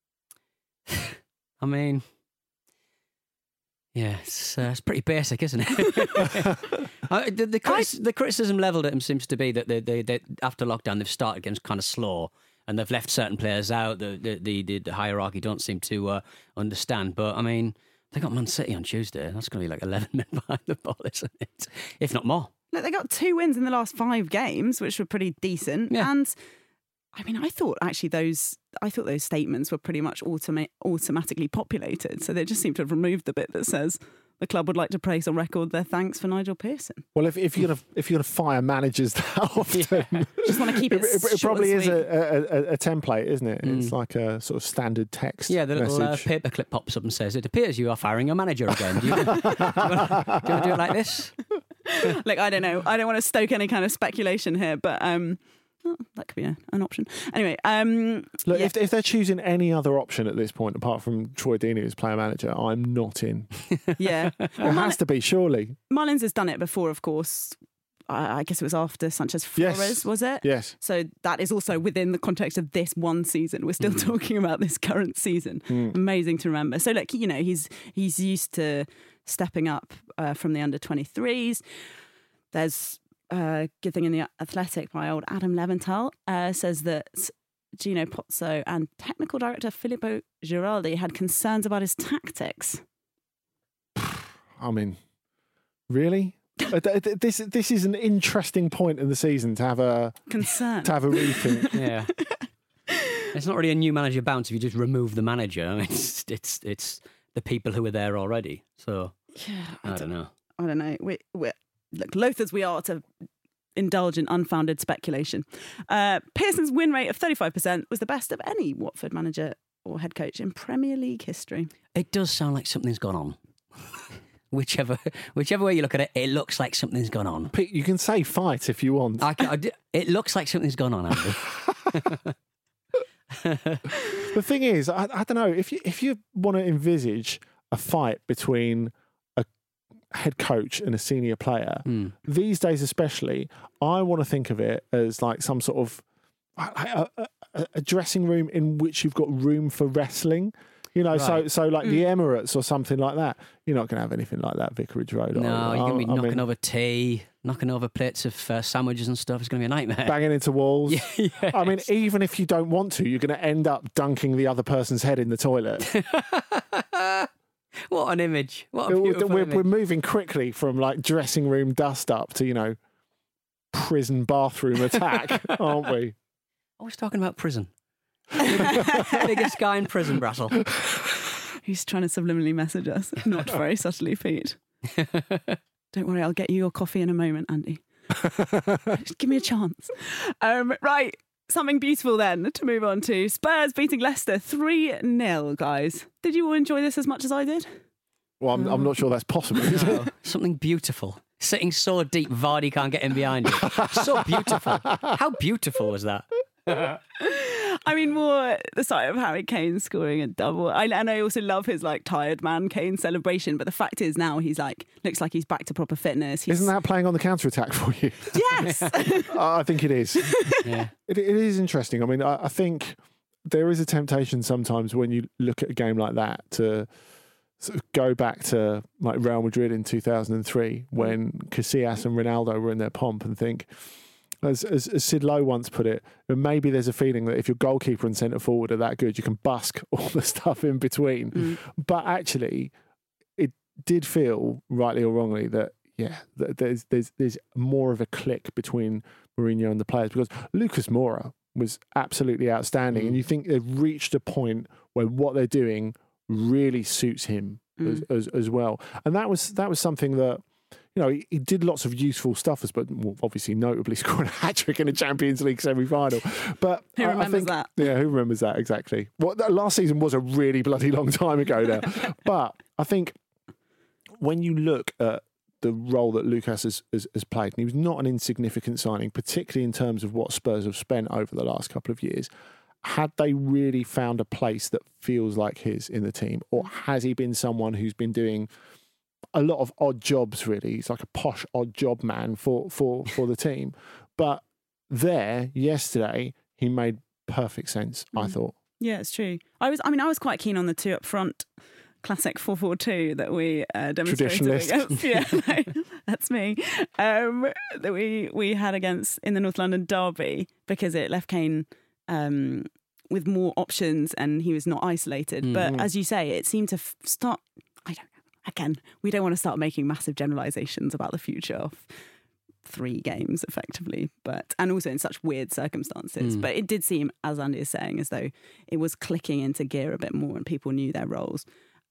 I mean, yeah, it's, uh, it's pretty basic, isn't it? uh, the, the, critis- the criticism levelled at him seems to be that they, they, they, after lockdown they've started getting kind of slow and they've left certain players out. The the, the, the, the hierarchy don't seem to uh, understand. But I mean, they got Man City on Tuesday. That's going to be like eleven men behind the ball, isn't it? If not more. Look, they got two wins in the last five games, which were pretty decent. Yeah. And I mean, I thought actually those, I thought those statements were pretty much automa- automatically populated. So they just seem to have removed the bit that says the club would like to place on record their thanks for Nigel Pearson. Well, if, if you're gonna if you're gonna fire managers that often, Just want to keep it. it, it, it short probably and is sweet. a, a, a template, isn't it? It's Mm. like a sort of standard text. Yeah, the little uh, message. paperclip pops up and says, "It appears you are firing a manager again." Do you, do you want to do it like this? Look, I don't know. I don't want to stoke any kind of speculation here, but um, well, that could be a, an option. Anyway, um, Look, yeah. if, if they're choosing any other option at this point apart from Troy Deeney as player manager, I'm not in. yeah. It has to be, surely. Mullins has done it before, of course. I guess it was after Sanchez Flores, Yes. was it? Yes. So that is also within the context of this one season. We're still Mm. talking about this current season. Mm. Amazing to remember. So, like, you know, he's he's used to stepping up uh, from the under twenty-threes. There's a good thing in the Athletic by old Adam Leventhal uh, says that Gino Pozzo and technical director Filippo Giraldi had concerns about his tactics. I mean, really? Uh, th- th- this this is an interesting point in the season to have a Concern. to have a rethink. Yeah. It's not really a new manager bounce if you just remove the manager. I mean, it's it's it's the people who were there already. So Yeah, I don't know. I don't know. We, we're, look, loath as we are to indulge in unfounded speculation, uh, Pearson's win rate of thirty-five percent was the best of any Watford manager or head coach in Premier League history. It does sound like something's gone on. whichever whichever way you look at it, it looks like something's gone on. Pete, you can say fight if you want. I, I, it looks like something's gone on, Andy. The thing is, I, I don't know if you if you want to envisage a fight between a head coach and a senior player Mm. these days, especially, I want to think of it as like some sort of a, a, a, a dressing room in which you've got room for wrestling. You know, so Right. so like Mm. the Emirates or something like that. You're not going to have anything like that, Vicarage Road. No, I- you're going to be I knocking mean, over tea, knocking over plates of uh, sandwiches and stuff. It's going to be a nightmare. banging into walls. Yes. I mean, even if you don't want to, you're going to end up dunking the other person's head in the toilet. What an image. What a We're, beautiful we're, image. we're moving quickly from like dressing room dust up to, you know, prison bathroom attack, aren't we? I was talking about prison. Biggest guy in prison, Brassel. He's trying to subliminally message us. Not very subtly, Pete. Don't worry, I'll get you your coffee in a moment, Andy. Just give me a chance. Um, right, something beautiful then to move on to. Spurs beating Leicester three nil, guys. Did you all enjoy this as much as I did? Well, I'm, I'm not sure that's possible. Is it? No, something beautiful. Sitting so deep, Vardy can't get in behind you. So beautiful. How beautiful was that? I mean, more the sight of Harry Kane scoring a double. I, and I also love his like tired man Kane celebration. But the fact is now he's like, looks like he's back to proper fitness. He's, Isn't that playing on the counter attack for you? Yes. I think it is. Yeah. It, it is interesting. I mean, I, I think there is a temptation sometimes when you look at a game like that to sort of go back to like Real Madrid in two thousand three when Casillas and Ronaldo were in their pomp and think, as, as, as Sid Lowe once put it, maybe there's a feeling that if your goalkeeper and centre forward are that good, you can busk all the stuff in between. Mm. But actually, it did feel, rightly or wrongly, that yeah, that there's there's there's more of a click between Mourinho and the players, because Lucas Moura was absolutely outstanding, Mm. and you think they've reached a point where what they're doing really suits him Mm. as, as as well, and that was that was something that. You know, he, he did lots of useful stuff, but well, obviously, notably scoring a hat trick in a Champions League semi-final. But Who I- I remembers think- that? Yeah, who remembers that exactly? What that last season was a really bloody long time ago now. But I think when you look at the role that Lucas has, has, has played, and he was not an insignificant signing, particularly in terms of what Spurs have spent over the last couple of years. Had they really found a place that feels like his in the team, or has he been someone who's been doing a lot of odd jobs, really? He's like a posh odd job man for, for, for the team. But there, yesterday, he made perfect sense, I thought. Yeah, it's true. I was. I mean, I was quite keen on the two up front classic four four two that we uh, demonstrated Traditionalist. against. Yeah, no, that's me. Um, that we we had against in the North London derby, because it left Kane um, with more options and he was not isolated. Mm. But as you say, it seemed to f- start. I don't know. Again, we don't want to start making massive generalizations about the future of three games effectively, but and also in such weird circumstances. Mm. But it did seem, as Andy is saying, as though it was clicking into gear a bit more and people knew their roles.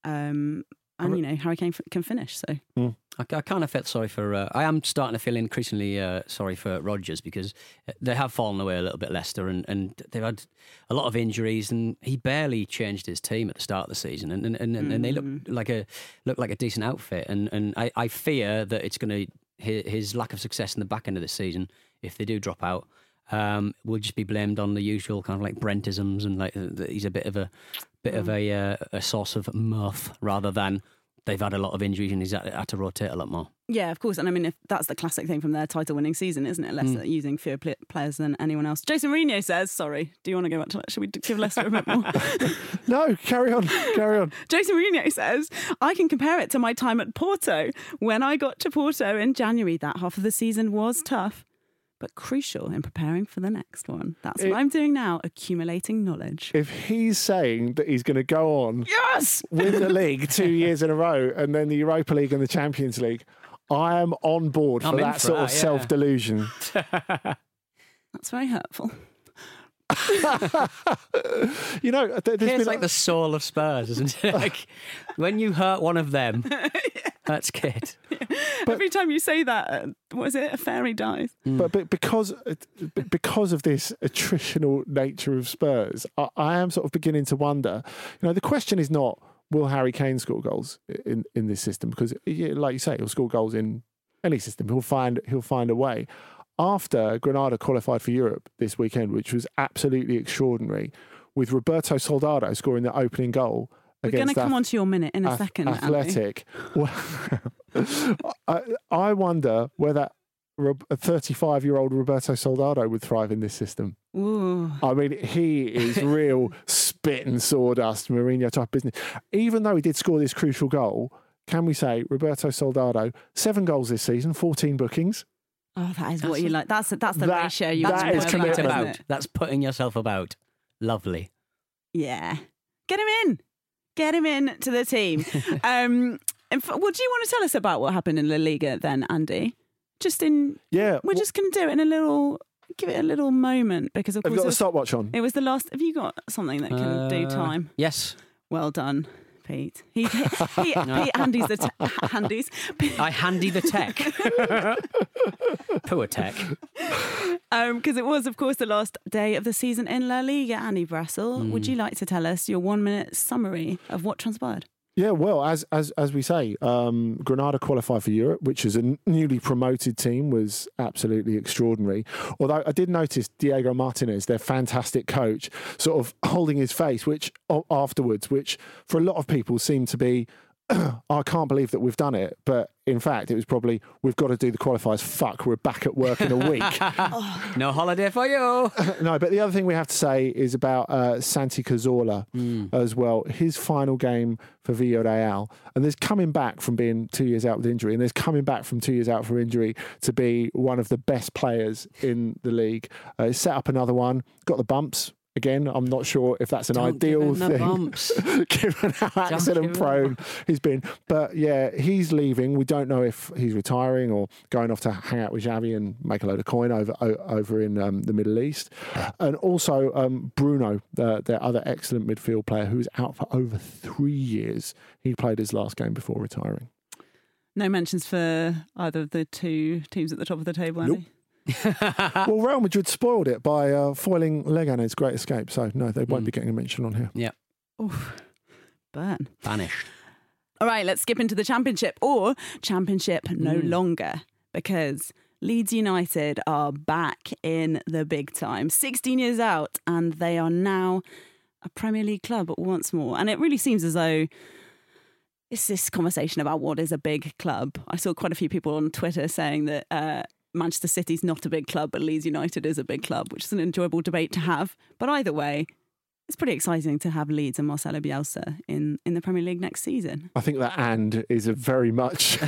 Um, and, you know, Harry Kane f- can finish. So Mm. I, I kind of felt sorry for. Uh, I am starting to feel increasingly uh, sorry for Rodgers, because they have fallen away a little bit, Leicester, and, and they've had a lot of injuries, and he barely changed his team at the start of the season, and and, and, mm. and they look like a look like a decent outfit, and and I, I fear that it's going to his lack of success in the back end of the season, if they do drop out, um, will just be blamed on the usual kind of like Brentisms, and like uh, he's a bit of a bit of a uh, a source of mirth rather than they've had a lot of injuries and he's had, had to rotate a lot more. Yeah, of course. And I mean, if that's the classic thing from their title-winning season, isn't it? Leicester Mm. using fewer pl- players than anyone else. Jason Mourinho says, sorry, do you want to go back to Should we give Leicester a bit more? No, carry on, carry on. Jason Mourinho says, I can compare it to my time at Porto. When I got to Porto in January, that half of the season was tough, but crucial in preparing for the next one. That's It- what I'm doing now, accumulating knowledge. If he's saying that he's going to go on, yes, win the league two years in a row, and then the Europa League and the Champions League, I am on board for I'm in that for sort of that, yeah. self-delusion. That's very hurtful. You know, th- there's It's been like the soul of Spurs, isn't it? Like when you hurt one of them, that's good. Every time you say that, uh, what is it? A fairy dies. But, but because because of this attritional nature of Spurs, I, I am sort of beginning to wonder. You know, the question is not will Harry Kane score goals in, in this system, because, yeah, like you say, he'll score goals in any system. He'll find he'll find a way. After Granada qualified for Europe this weekend, which was absolutely extraordinary, with Roberto Soldado scoring the opening goal. We're going to against come Ath- on to your minute in a Ath- second, Andy. Athletic. Well, I, I wonder whether a thirty-five-year-old Roberto Soldado would thrive in this system. Ooh. I mean, he is real spit and sawdust, Mourinho type business. Even though he did score this crucial goal, can we say Roberto Soldado, seven goals this season, fourteen bookings? Oh, that is what you like. That's that's the That- ratio you that want is to commitment. isn't About. it? That's putting yourself about. Lovely. Yeah. Get him in. Get him in to the team. um, and f- what do you want to tell us about what happened in La Liga then, Andy? Just in. Yeah. We're just going to do it in a little. Give it a little moment because of Have you course got it the was- stopwatch on? It was the last. Have you got something that can do Uh, time? Yes. Well done, Pete. He, he, he, Pete handies the te- handies. I handy the tech. Poor tech. Um, because it was, of course, the last day of the season in La Liga. Andy Brassel, Mm. would you like to tell us your one-minute summary of what transpired? Yeah, well, as as as we say, um, Granada qualified for Europe, which is a n- newly promoted team, was absolutely extraordinary. Although I did notice Diego Martinez, their fantastic coach, sort of holding his face, which a- afterwards, which for a lot of people seemed to be, I can't believe that we've done it. But in fact, it was probably, we've got to do the qualifiers. Fuck, we're back at work in a week. No holiday for you. No, but the other thing we have to say is about uh, Santi Cazorla as well. His final game for Villarreal, and there's coming back from being two years out with injury, and there's coming back from two years out for injury to be one of the best players in the league. Uh, he's set up another one, got the bumps. Again, I'm not sure if that's an Don't ideal give him the thing, bumps. given how Don't accident give him prone he's been. But yeah, he's leaving. We don't know if he's retiring or going off to hang out with Xavi and make a load of coin over o- over in um, the Middle East. And also um, Bruno, the, their other excellent midfield player, who's out for over three years. He played his last game before retiring. No mentions for either of the two teams at the top of the table, Andy? Nope. Well, Real Madrid spoiled it by uh, foiling Leganés' great escape. So, no, they won't be getting a mention on here. Yeah. Oof. Burn. Vanished. All right, let's skip into the Championship, or Championship no Mm. longer, because Leeds United are back in the big time. sixteen years out, and they are now a Premier League club once more. And it really seems as though it's this conversation about what is a big club. I saw quite a few people on Twitter saying that uh, Manchester City's not a big club, but Leeds United is a big club, which is an enjoyable debate to have. But either way, it's pretty exciting to have Leeds and Marcelo Bielsa in, in the Premier League next season. I think that "and" is a very much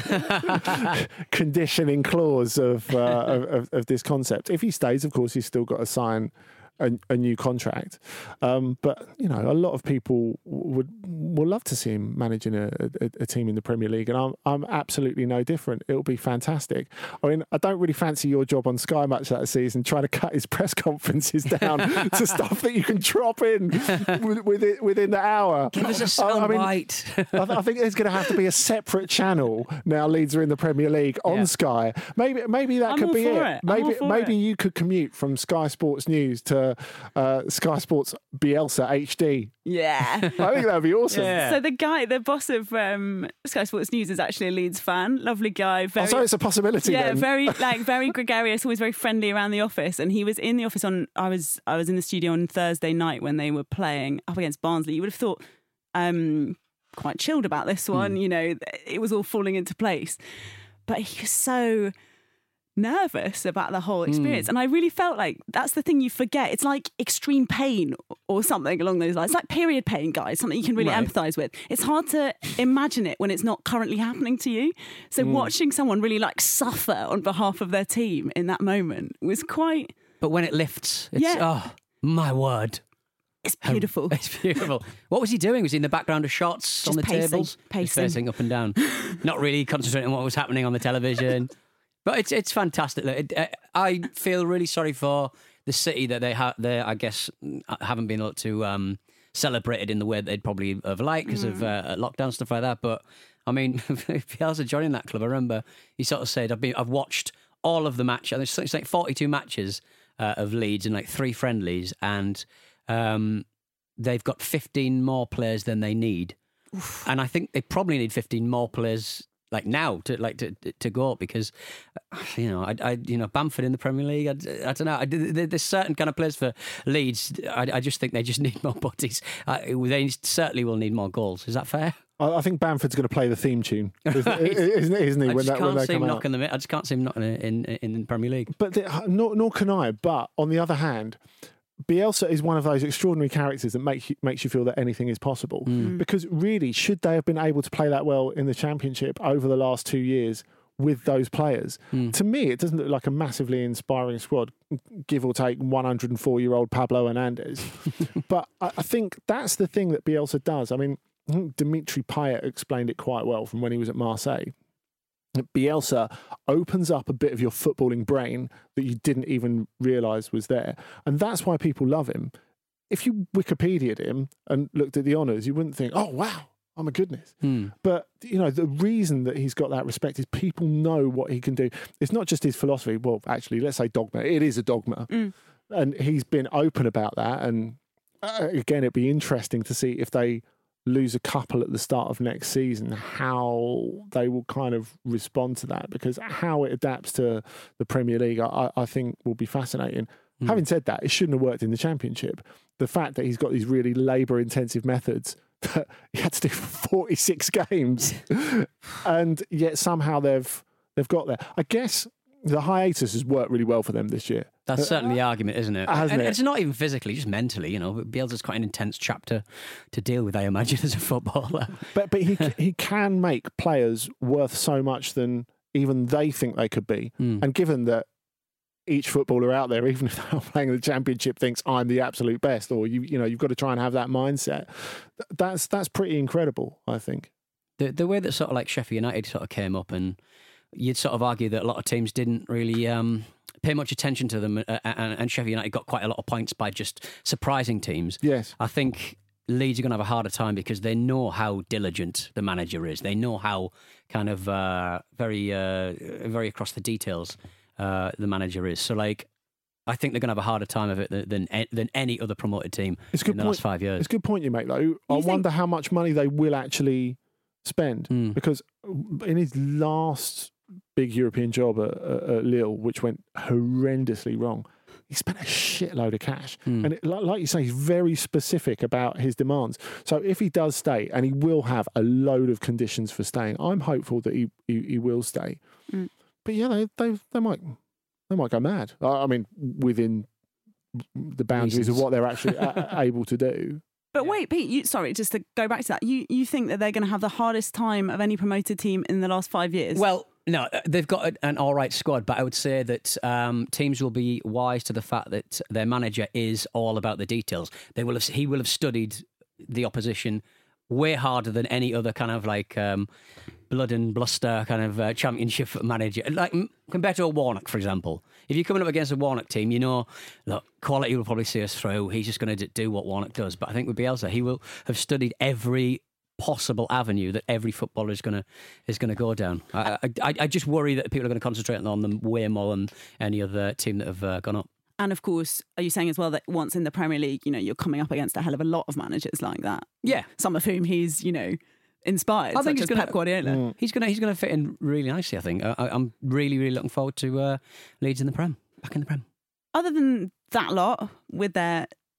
conditioning clause of, uh, of of this concept. If he stays, of course, he's still got to sign a, a new contract. Um, but you know, a lot of people would would love to see him managing a, a, a team in the Premier League, and I'm I'm absolutely no different. It'll be fantastic. I mean, I don't really fancy your job on Sky much that season, trying to cut his press conferences down to stuff that you can drop in within within the hour. Give us a I mean, soundbite. I, th- I think there's going to have to be a separate channel now. Leeds are in the Premier League on Yeah. Sky. Maybe maybe that I'm could all be for it. it. I'm all Maybe for maybe it. you could commute from Sky Sports News to uh, Sky Sports Bielsa H D. Yeah. I think that'd be awesome. So the guy, the boss of um, Sky Sports News, is actually a Leeds fan. Lovely guy. Very, Oh, so it's a possibility. yeah, then. very like very gregarious, always very friendly around the office. And he was in the office on. I was I was in the studio on Thursday night when they were playing up against Barnsley. You would have thought um, quite chilled about this one. Mm. You know, it was all falling into place. But he was so nervous about the whole experience. Mm. And I really felt like that's the thing you forget. It's like extreme pain or something along those lines. It's like period pain, guys, something you can really right. empathise with. It's hard to imagine it when it's not currently happening to you. So mm. watching someone really like suffer on behalf of their team in that moment was quite... But when it lifts, it's, yeah. oh, my word. It's beautiful. Um, it's beautiful. What was he doing? Was he in the background of shots Just on the pacing, tables? Pacing. Pacing up and down. Not really concentrating on what was happening on the television. But it's it's fantastic. It, it, I feel really sorry for the city that they ha- they I guess haven't been able to um, celebrate it in the way that they'd probably have liked because mm. of uh, lockdown stuff like that. But I mean, Bielsa joining that club, I remember he sort of said, "I've been I've watched all of the matches. It's like forty-two matches uh, of Leeds and like three friendlies, and um, they've got fifteen more players than they need, Oof. and I think they probably need fifteen more players." Like now to like to to go up because you know I, I you know Bamford in the Premier League I, I don't know I, there's certain kind of players for Leeds I, I just think they just need more bodies uh, they certainly will need more goals. Is that fair? I think Bamford's going to play the theme tune, isn't, isn't, isn't he? I when just that, can't when they see come him out. knocking them. I just can't see him knocking it in in the Premier League. But the, nor, nor can I. But on the other hand, Bielsa is one of those extraordinary characters that makes you, makes you feel that anything is possible. Mm. Because really, should they have been able to play that well in the Championship over the last two years with those players? Mm. To me, it doesn't look like a massively inspiring squad, give or take one hundred four-year-old Pablo Hernandez. But I, I think that's the thing that Bielsa does. I mean, I think Dimitri Payet explained it quite well from when he was at Marseille. Bielsa opens up a bit of your footballing brain that you didn't even realise was there. And that's why people love him. If you Wikipedia'd him and looked at the honours, you wouldn't think, oh, wow, oh my goodness. Hmm. But, you know, the reason that he's got that respect is people know what he can do. It's not just his philosophy. Well, actually, let's say dogma. It is a dogma. Mm. And he's been open about that. And uh, again, it'd be interesting to see if they lose a couple at the start of next season, how they will kind of respond to that, because how it adapts to the Premier League, I, I think will be fascinating. Mm. Having said that, it shouldn't have worked in the Championship. The fact that he's got these really labour-intensive methods that he had to do for forty-six games, and yet somehow they've they've got there. I guess the hiatus has worked really well for them this year. That's certainly the argument, isn't it? Hasn't and it? It's not even physically, just mentally, you know. Bielsa's quite an intense chapter to deal with, I imagine, as a footballer. But but he he can make players worth so much than even they think they could be. Mm. And given that each footballer out there, even if they're not playing in the Championship, thinks I'm the absolute best, or you you know, you've got to try and have that mindset. That's that's pretty incredible, I think. The the way that sort of like Sheffield United sort of came up, and you'd sort of argue that a lot of teams didn't really um, pay much attention to them, uh, and, and Sheffield United got quite a lot of points by just surprising teams. Yes. I think Leeds are going to have a harder time because they know how diligent the manager is. They know how kind of uh, very, uh, very across the details uh, the manager is. So, like, I think they're going to have a harder time of it than than, than any other promoted team it's a good in the point. last five years. It's a good point you make, though. You I think... wonder how much money they will actually spend, mm. because in his last big European job at, at Lille, which went horrendously wrong, he spent a shitload of cash. Mm. And it, like you say, he's very specific about his demands. So if he does stay, and he will have a load of conditions for staying, I'm hopeful that he he, he will stay. Mm. But yeah, they, they they might they might go mad. I mean, within the boundaries Reasons. of what they're actually a, able to do. But wait, Pete, you, sorry, just to go back to that, you, you think that they're going to have the hardest time of any promoted team in the last five years? Well, no, they've got an all right squad, but I would say that um, teams will be wise to the fact that their manager is all about the details. They will have, he will have studied the opposition way harder than any other kind of like um, blood and bluster kind of uh, championship manager. Like compared to a Warnock, for example. If you're coming up against a Warnock team, you know, look, quality will probably see us through. He's just going to do what Warnock does. But I think with Bielsa, he will have studied every possible avenue that every footballer is going to is going to go down. I, I, I just worry that people are going to concentrate on them way more than any other team that have uh, gone up. And of course, are you saying as well that once in the Premier League, you know, you're coming up against a hell of a lot of managers like that? Yeah. Some of whom he's, you know, inspired. I think he's such as gonna, Pep Guardiola. Mm. He's going to he's going to fit in really nicely, I think. I, I'm really, really looking forward to uh, Leeds in the Prem, back in the Prem. Other than that lot, with their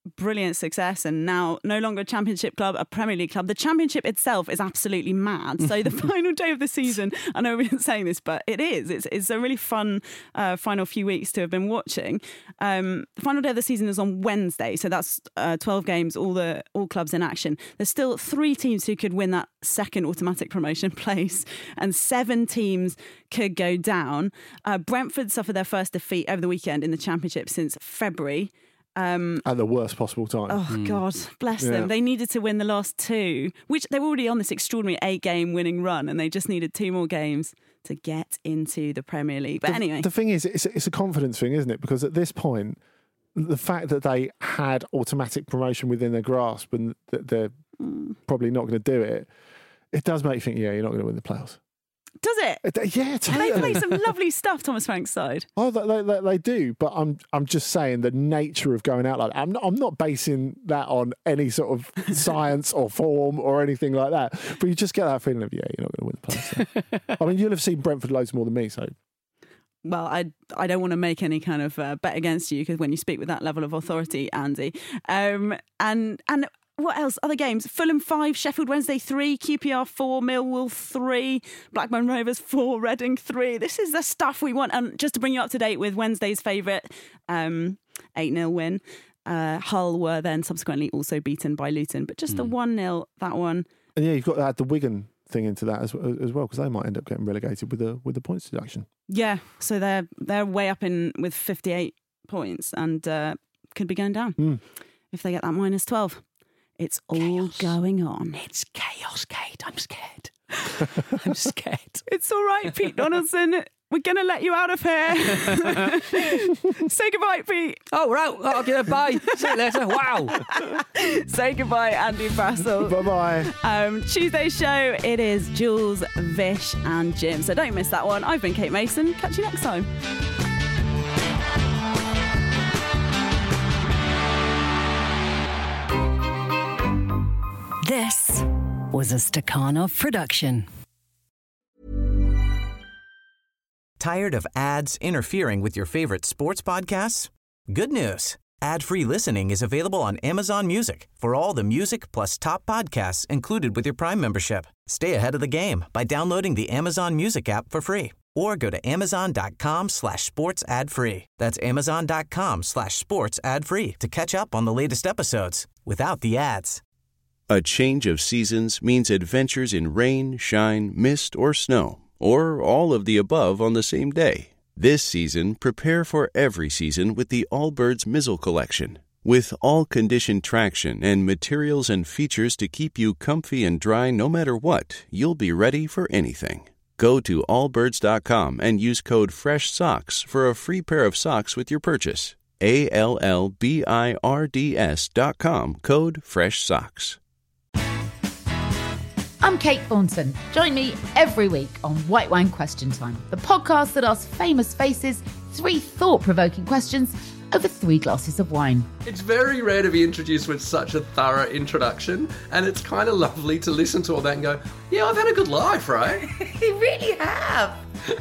brilliant success, and now no longer a Championship club, a Premier League club. The Championship itself is absolutely mad. So the final day of the season, I know we've been saying this, but it is. It's, it's a really fun uh, final few weeks to have been watching. Um, the final day of the season is on Wednesday, so that's uh, twelve games, all the all clubs in action. There's still three teams who could win that second automatic promotion place, and seven teams could go down. Uh, Brentford suffered their first defeat over the weekend in the Championship since February. Um, At the worst possible time. Oh, God, bless Yeah. them. They needed to win the last two, which they were already on this extraordinary eight-game winning run, and they just needed two more games to get into the Premier League. But the, anyway. The thing is, it's, it's a confidence thing, isn't it? Because at this point, the fact that they had automatic promotion within their grasp and that they're mm. probably not going to do it, it does make you think, yeah, you're not going to win the playoffs. Does it? It, yeah, totally. They play some lovely stuff, Thomas Frank's side. Oh, they, they, they do, but I'm I'm just saying the nature of going out like that. I'm not, I'm not basing that on any sort of science or form or anything like that. But you just get that feeling of, yeah, you're not going to win the playoffs. I mean, you'll have seen Brentford loads more than me, so. Well, I, I don't want to make any kind of uh, bet against you, because when you speak with that level of authority, Andy. Um, and and what else? Other games. Fulham five, Sheffield Wednesday three, Q P R four, Millwall three, Blackburn Rovers four, Reading three. This is the stuff we want. And just to bring you up to date with Wednesday's favourite um, eight nil win, uh, Hull were then subsequently also beaten by Luton. But just mm. the one nil, that one. And yeah, you've got to add the Wigan thing into that as, as well, because they might end up getting relegated with the with the points deduction. Yeah, so they're they're way up in with fifty-eight points and uh, could be going down mm. if they get that minus twelve. It's all chaos. Going on. It's chaos, Kate. I'm scared. I'm scared. It's all right, Pete Donaldson. We're going to let you out of here. Say goodbye, Pete. Oh, we're out. Oh, okay, bye. See you later. Wow. Say goodbye, Andy Brassel. Bye-bye. Um, Tuesday's show, it is Jules, Vish and Jim. So don't miss that one. I've been Kate Mason. Catch you next time. This was a Stakhanov production. Tired of ads interfering with your favorite sports podcasts? Good news. Ad-free listening is available on Amazon Music for all the music plus top podcasts included with your Prime membership. Stay ahead of the game by downloading the Amazon Music app for free or go to amazon.com slash sports ad free. That's amazon.com slash sports ad free to catch up on the latest episodes without the ads. A change of seasons means adventures in rain, shine, mist, or snow, or all of the above on the same day. This season, prepare for every season with the Allbirds Mizzle Collection. With all-condition traction and materials and features to keep you comfy and dry no matter what, you'll be ready for anything. Go to allbirds dot com and use code FRESHSOCKS for a free pair of socks with your purchase. A L L B I R D S dot com, code FRESHSOCKS. I'm Kate Thornton. Join me every week on White Wine Question Time, the podcast that asks famous faces three thought-provoking questions over three glasses of wine. It's very rare to be introduced with such a thorough introduction, and it's kind of lovely to listen to all that and go, yeah, I've had a good life, right? You really have.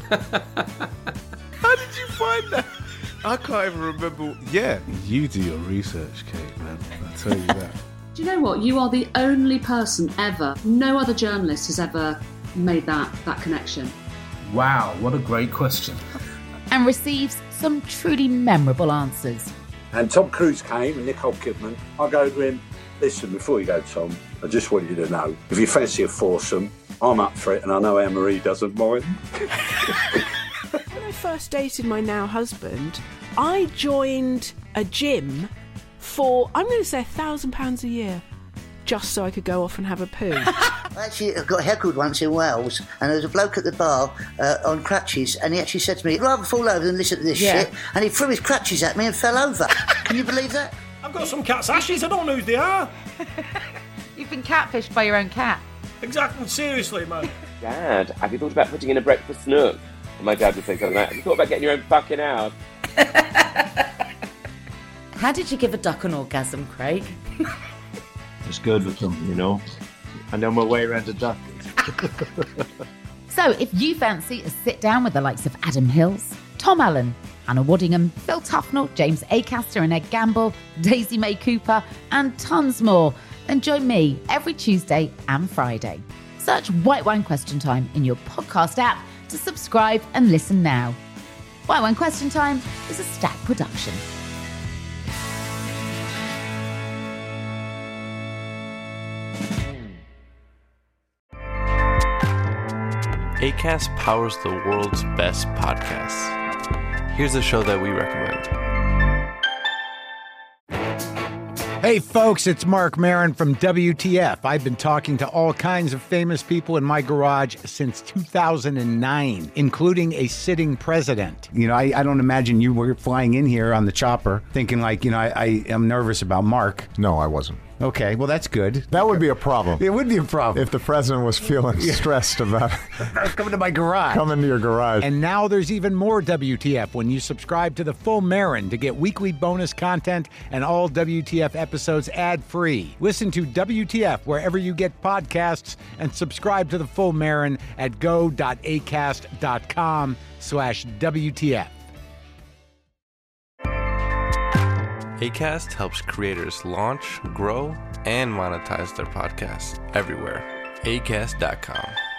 How did you find that? I can't even remember. Yeah, you do your research, Kate, man. I'll tell you that. Do you know what? You are the only person ever, no other journalist has ever made that, that connection. Wow, what a great question. And receives some truly memorable answers. And Tom Cruise came and Nicole Kidman. I go to him, listen, before you go, Tom, I just want you to know, if you fancy a foursome, I'm up for it and I know Anne-Marie doesn't mind. When I first dated my now husband, I joined a gym for, I'm going to say, a thousand pounds a year, just so I could go off and have a poo. I actually got heckled once in Wales, and there was a bloke at the bar uh, on crutches, and he actually said to me, I'd rather fall over than listen to this Yeah. shit, and he threw his crutches at me and fell over. Can you believe that? I've got some cat's ashes, I don't know who they are. You've been catfished by your own cat. Exactly, seriously, man. Dad, have you thought about putting in a breakfast nook? And my dad would say something like, have you thought about getting your own fucking house? How did you give a duck an orgasm, Craig? It's good with them, you know. I know my way around a duck. So if you fancy a sit down with the likes of Adam Hills, Tom Allen, Hannah Waddingham, Phil Tufnell, James Acaster and Ed Gamble, Daisy May Cooper, and tons more. And join me every Tuesday and Friday. Search White Wine Question Time in your podcast app to subscribe and listen now. White Wine Question Time is a Stack production. Acast powers the world's best podcasts. Here's a show that we recommend. Hey folks, it's Mark Maron from W T F. I've been talking to all kinds of famous people in my garage since two thousand nine, including a sitting president. You know, I, I don't imagine you were flying in here on the chopper thinking like, you know, I, I am nervous about Mark. No, I wasn't. Okay, well, that's good. That would be a problem. It would be a problem. If the president was feeling stressed about coming to my garage. Coming to your garage. And now there's even more W T F when you subscribe to the Full Marin to get weekly bonus content and all W T F episodes ad-free. Listen to W T F wherever you get podcasts and subscribe to the Full Marin at go.acast.com slash WTF. Acast helps creators launch, grow, and monetize their podcasts everywhere. acast dot com.